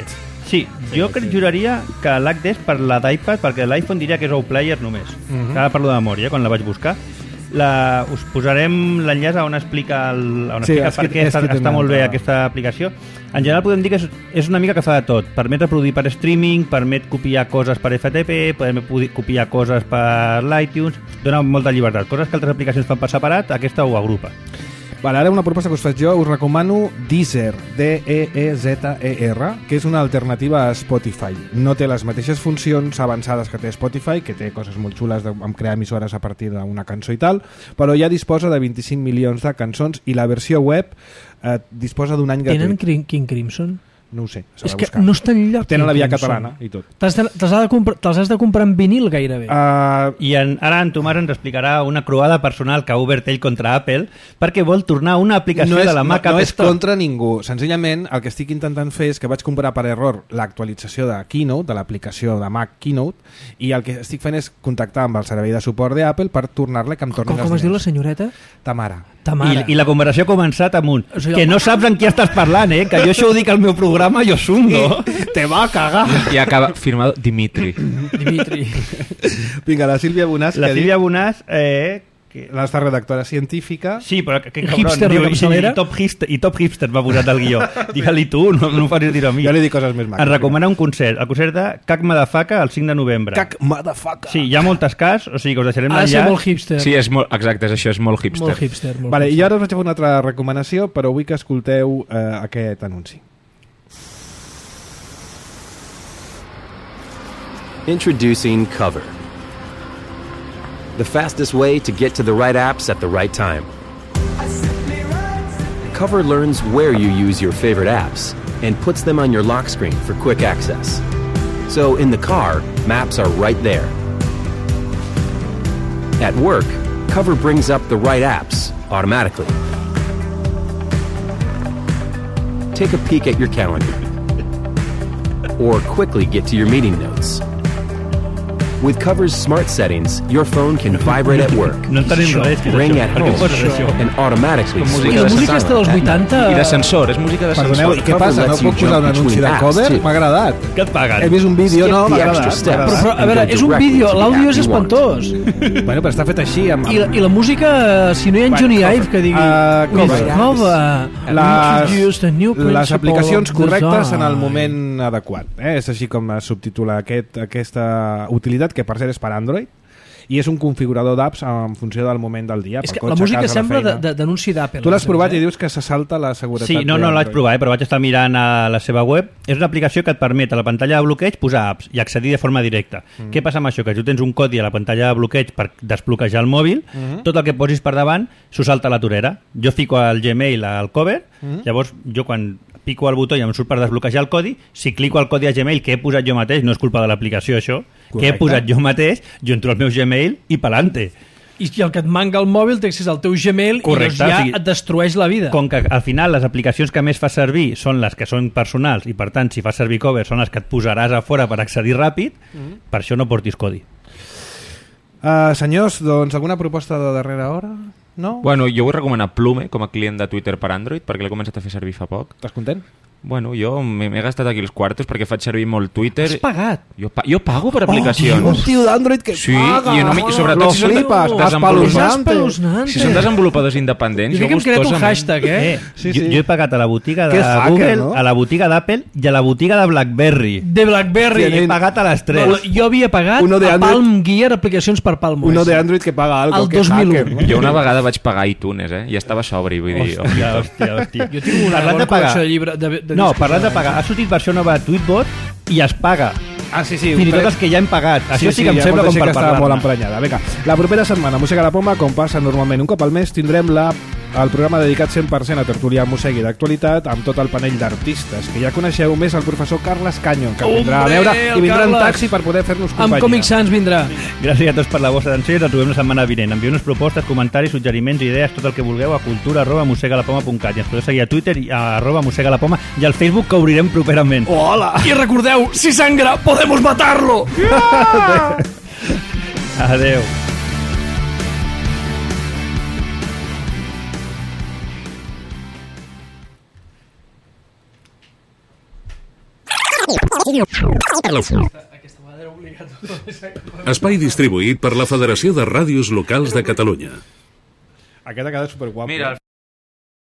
C: Sí, jo juraria que l'HDS per la d'iPad, perquè l'iPhone diria que és OUPlayer només. Ara parlo de memòria, quan la vaig buscar. Us posarem l'enllaç on explica, per què està molt bé aquesta aplicació. En general podem dir que és una mica que fa de tot. Permet reproduir per streaming, permet copiar coses per FTP, permet copiar coses per l'iTunes, dona molta llibertat. Coses que altres aplicacions fan per separat, aquesta ho agrupa.
A: Vale, ara una proposta que us faig jo, us recomano Deezer, D-E-E-Z-E-R, que és una alternativa a Spotify. No té les mateixes funcions avançades que té Spotify, que té coses molt xules amb crear emissores a partir d'una cançó i tal, però ja disposa de 25 milions de cançons i la versió web disposa d'un any gratuït.
B: Tenen King Crimson?
A: No ho sé, s'ha
B: És
A: de
B: que
A: buscar.
B: no està enlloc.
A: Tenen la via catalana i tot.
B: Te'ls has de comprar en vinil gairebé.
C: I ara en Tomàs ens explicarà una croada personal que ha obert ell contra Apple perquè vol tornar una aplicació de la Mac App
A: No és
C: Store.
A: contra ningú. Senzillament, el que estic intentant fer és que vaig comprar per error l'actualització de Keynote, de l'aplicació de Mac Keynote, i el que estic fent és contactar amb el servei de suport d'Apple per tornar-la que em torni
B: Com es diu la senyoreta?
A: Tamara.
C: I la conversació ha començat amb un
B: O sigui,
C: que no saps en qui estàs parlant, que jo això ho dic al meu programa, jo zungo.
A: Te va a cagar.
E: I acaba firmado Dimitri.
B: Dimitri.
A: Vinga, la Sílvia Bonàs.
C: La Sílvia Bonàs...
A: La nostra redactora científica.
C: Sí, però que
B: Hipster de capçalera.
C: I top hipster va posar del guió. Digue-li tu, no em facis dir a mi.
A: Jo li dic coses més maques.
C: Ens recomana un concert, el concert de Cac Madafaka el 5 de novembre.
A: Cac Madafaka.
C: Sí, hi ha moltes cas, o sigui que us deixarem
B: Ha de ser
C: l'enllaç.
B: molt hipster.
E: Sí, és molt, exacte, és això, és molt hipster.
B: Molt hipster. Molt
A: Vale,
B: hipster.
A: i ara us vaig fer una altra recomanació, però vull que escolteu aquest anunci.
I: Introducing Cover, the fastest way to get to the right apps at the right time. Cover learns where you use your favorite apps and puts them on your lock screen for quick access. So in the car, maps are right there. At work, Cover brings up the right apps automatically. Take a peek at your calendar or quickly get to your meeting notes. With Cover's smart settings, your phone can vibrate at work,
C: No entenem res.
I: ring at
C: Per què
I: home,
C: poses això?
I: and automatically
B: I
I: switch
B: la
I: to
B: música està dels 80...
E: I d'ascensor, és música
A: Perdoneu,
E: d'ascensor.
A: i què passa? No puc posar un anunci de cover? M'ha agradat.
C: Que et paguen?
A: He vist un vídeo, no? M'ha agradat.
B: Però, a veure, és un vídeo, l'àudio és espantós.
A: Bueno, però està fet així.
B: I la música, si no hi ha Johnny Ive que digui...
A: Cover. Les aplicacions correctes en el
B: moment.
A: moment adequat. És així com es subtitula aquesta utilitat, que per cert és per Android, i és un configurador d'apps en funció del moment del dia.
B: És
A: pel
B: que
A: cotxe,
B: la música
A: casa, la
B: sembla
A: feina.
B: d'anunci d'Apple.
A: Tu l'has provat i dius que se salta la seguretat.
C: Sí, no l'haig provat, però vaig estar mirant a la seva web. És una aplicació que et permet a la pantalla de bloqueig posar apps i accedir de forma directa. Què passa amb això? Que si tu tens un codi a la pantalla de bloqueig per desbloquejar el mòbil, tot el que posis per davant s'ho salta a la torera. Jo fico el Gmail al cover, llavors jo quan pico el botó i em surt per desbloquejar el codi, si clico el codi a Gmail que he posat jo mateix, no és culpa de l'aplicació això, que he posat jo mateix, jo entro al meu Gmail i pelante.
B: I el que et manca el mòbil té accés al teu Gmail.
C: Correcte,
B: I doncs ja
C: o sigui,
B: et destrueix la vida.
C: Com que al final les aplicacions que més fas servir són les que són personals i per tant si fas servir cover són les que et posaràs a fora per accedir ràpid, per això no portis codi.
A: Senyors, doncs alguna proposta de darrera hora? No?
E: Bueno, jo vull recomanar Plume com a client de Twitter per Android perquè l'he començat a fer servir fa poc.
A: Estàs content?
E: Bueno, jo m'he gastat aquí els quartos perquè faig servir molt Twitter.
B: Has pagat?
E: Jo pago per aplicacions.
A: Un tio d'Android que
E: Sí,
A: paga.
E: i sobretot si són
A: espeluznante.
E: Si són desenvolupadors independents,
B: Jo crec que hem creat un hashtag,
A: Sí,
C: Jo he pagat a la botiga de
A: Que hacker,
C: Google,
A: no?
C: a la botiga d'Apple i a la botiga de BlackBerry.
B: De BlackBerry.
C: He pagat a les 3.
B: Jo havia pagat
A: Uno de
B: a
A: Android.
B: Palm Gear, aplicacions per Palm.
A: Uno de Android que paga algo.
B: El
A: que
B: 2001.
A: hacker, no?
E: Jo una vegada vaig pagar iTunes, i estava sobri, vull dir...
C: Hòstia.
B: Jo tinc una
C: Parlant
B: bona
C: de pagar.
B: col·lecció de llibres.
C: No, parlant de pagar, ha sortit versió nova de Tweetbot i es paga.
A: Ah, sí, sí.
C: Fins i tot els que ja hem pagat. Això sí que em
A: hi ha
C: sembla
A: molta
C: com
A: gent
C: per
A: que està molt
C: parlar-ne.
A: emprenyada. Vinga, la propera setmana, Música a la Poma, com passa normalment un cop al mes, tindrem el programa dedicat 100% a tertúlia Mosegui d'actualitat amb tot el panell d'artistes, que ja coneixeu més el professor Carles Canyo, que vindrà a veure
B: el
A: i vindrà en
B: Carles.
A: taxi per poder fer-nos
B: Amb
A: companyia.
B: Comic Sans vindrà.
C: Gràcies a tots per la vostra atenció i ens trobem la setmana vinent. Envieu-nos propostes, comentaris, suggeriments, idees, tot el que vulgueu a cultura@mosegalapoma.cat i ens podeu seguir a Twitter i a @mosegalapoma i al Facebook que obrirem properament.
A: Hola!
B: I recordeu, si sangra, podemos matarlo!
C: Adeu.
J: Oh, Espai distribuït per la Federació de Ràdios Locals de Catalunya.
A: Aquest ha quedat superguapo.
E: Mira,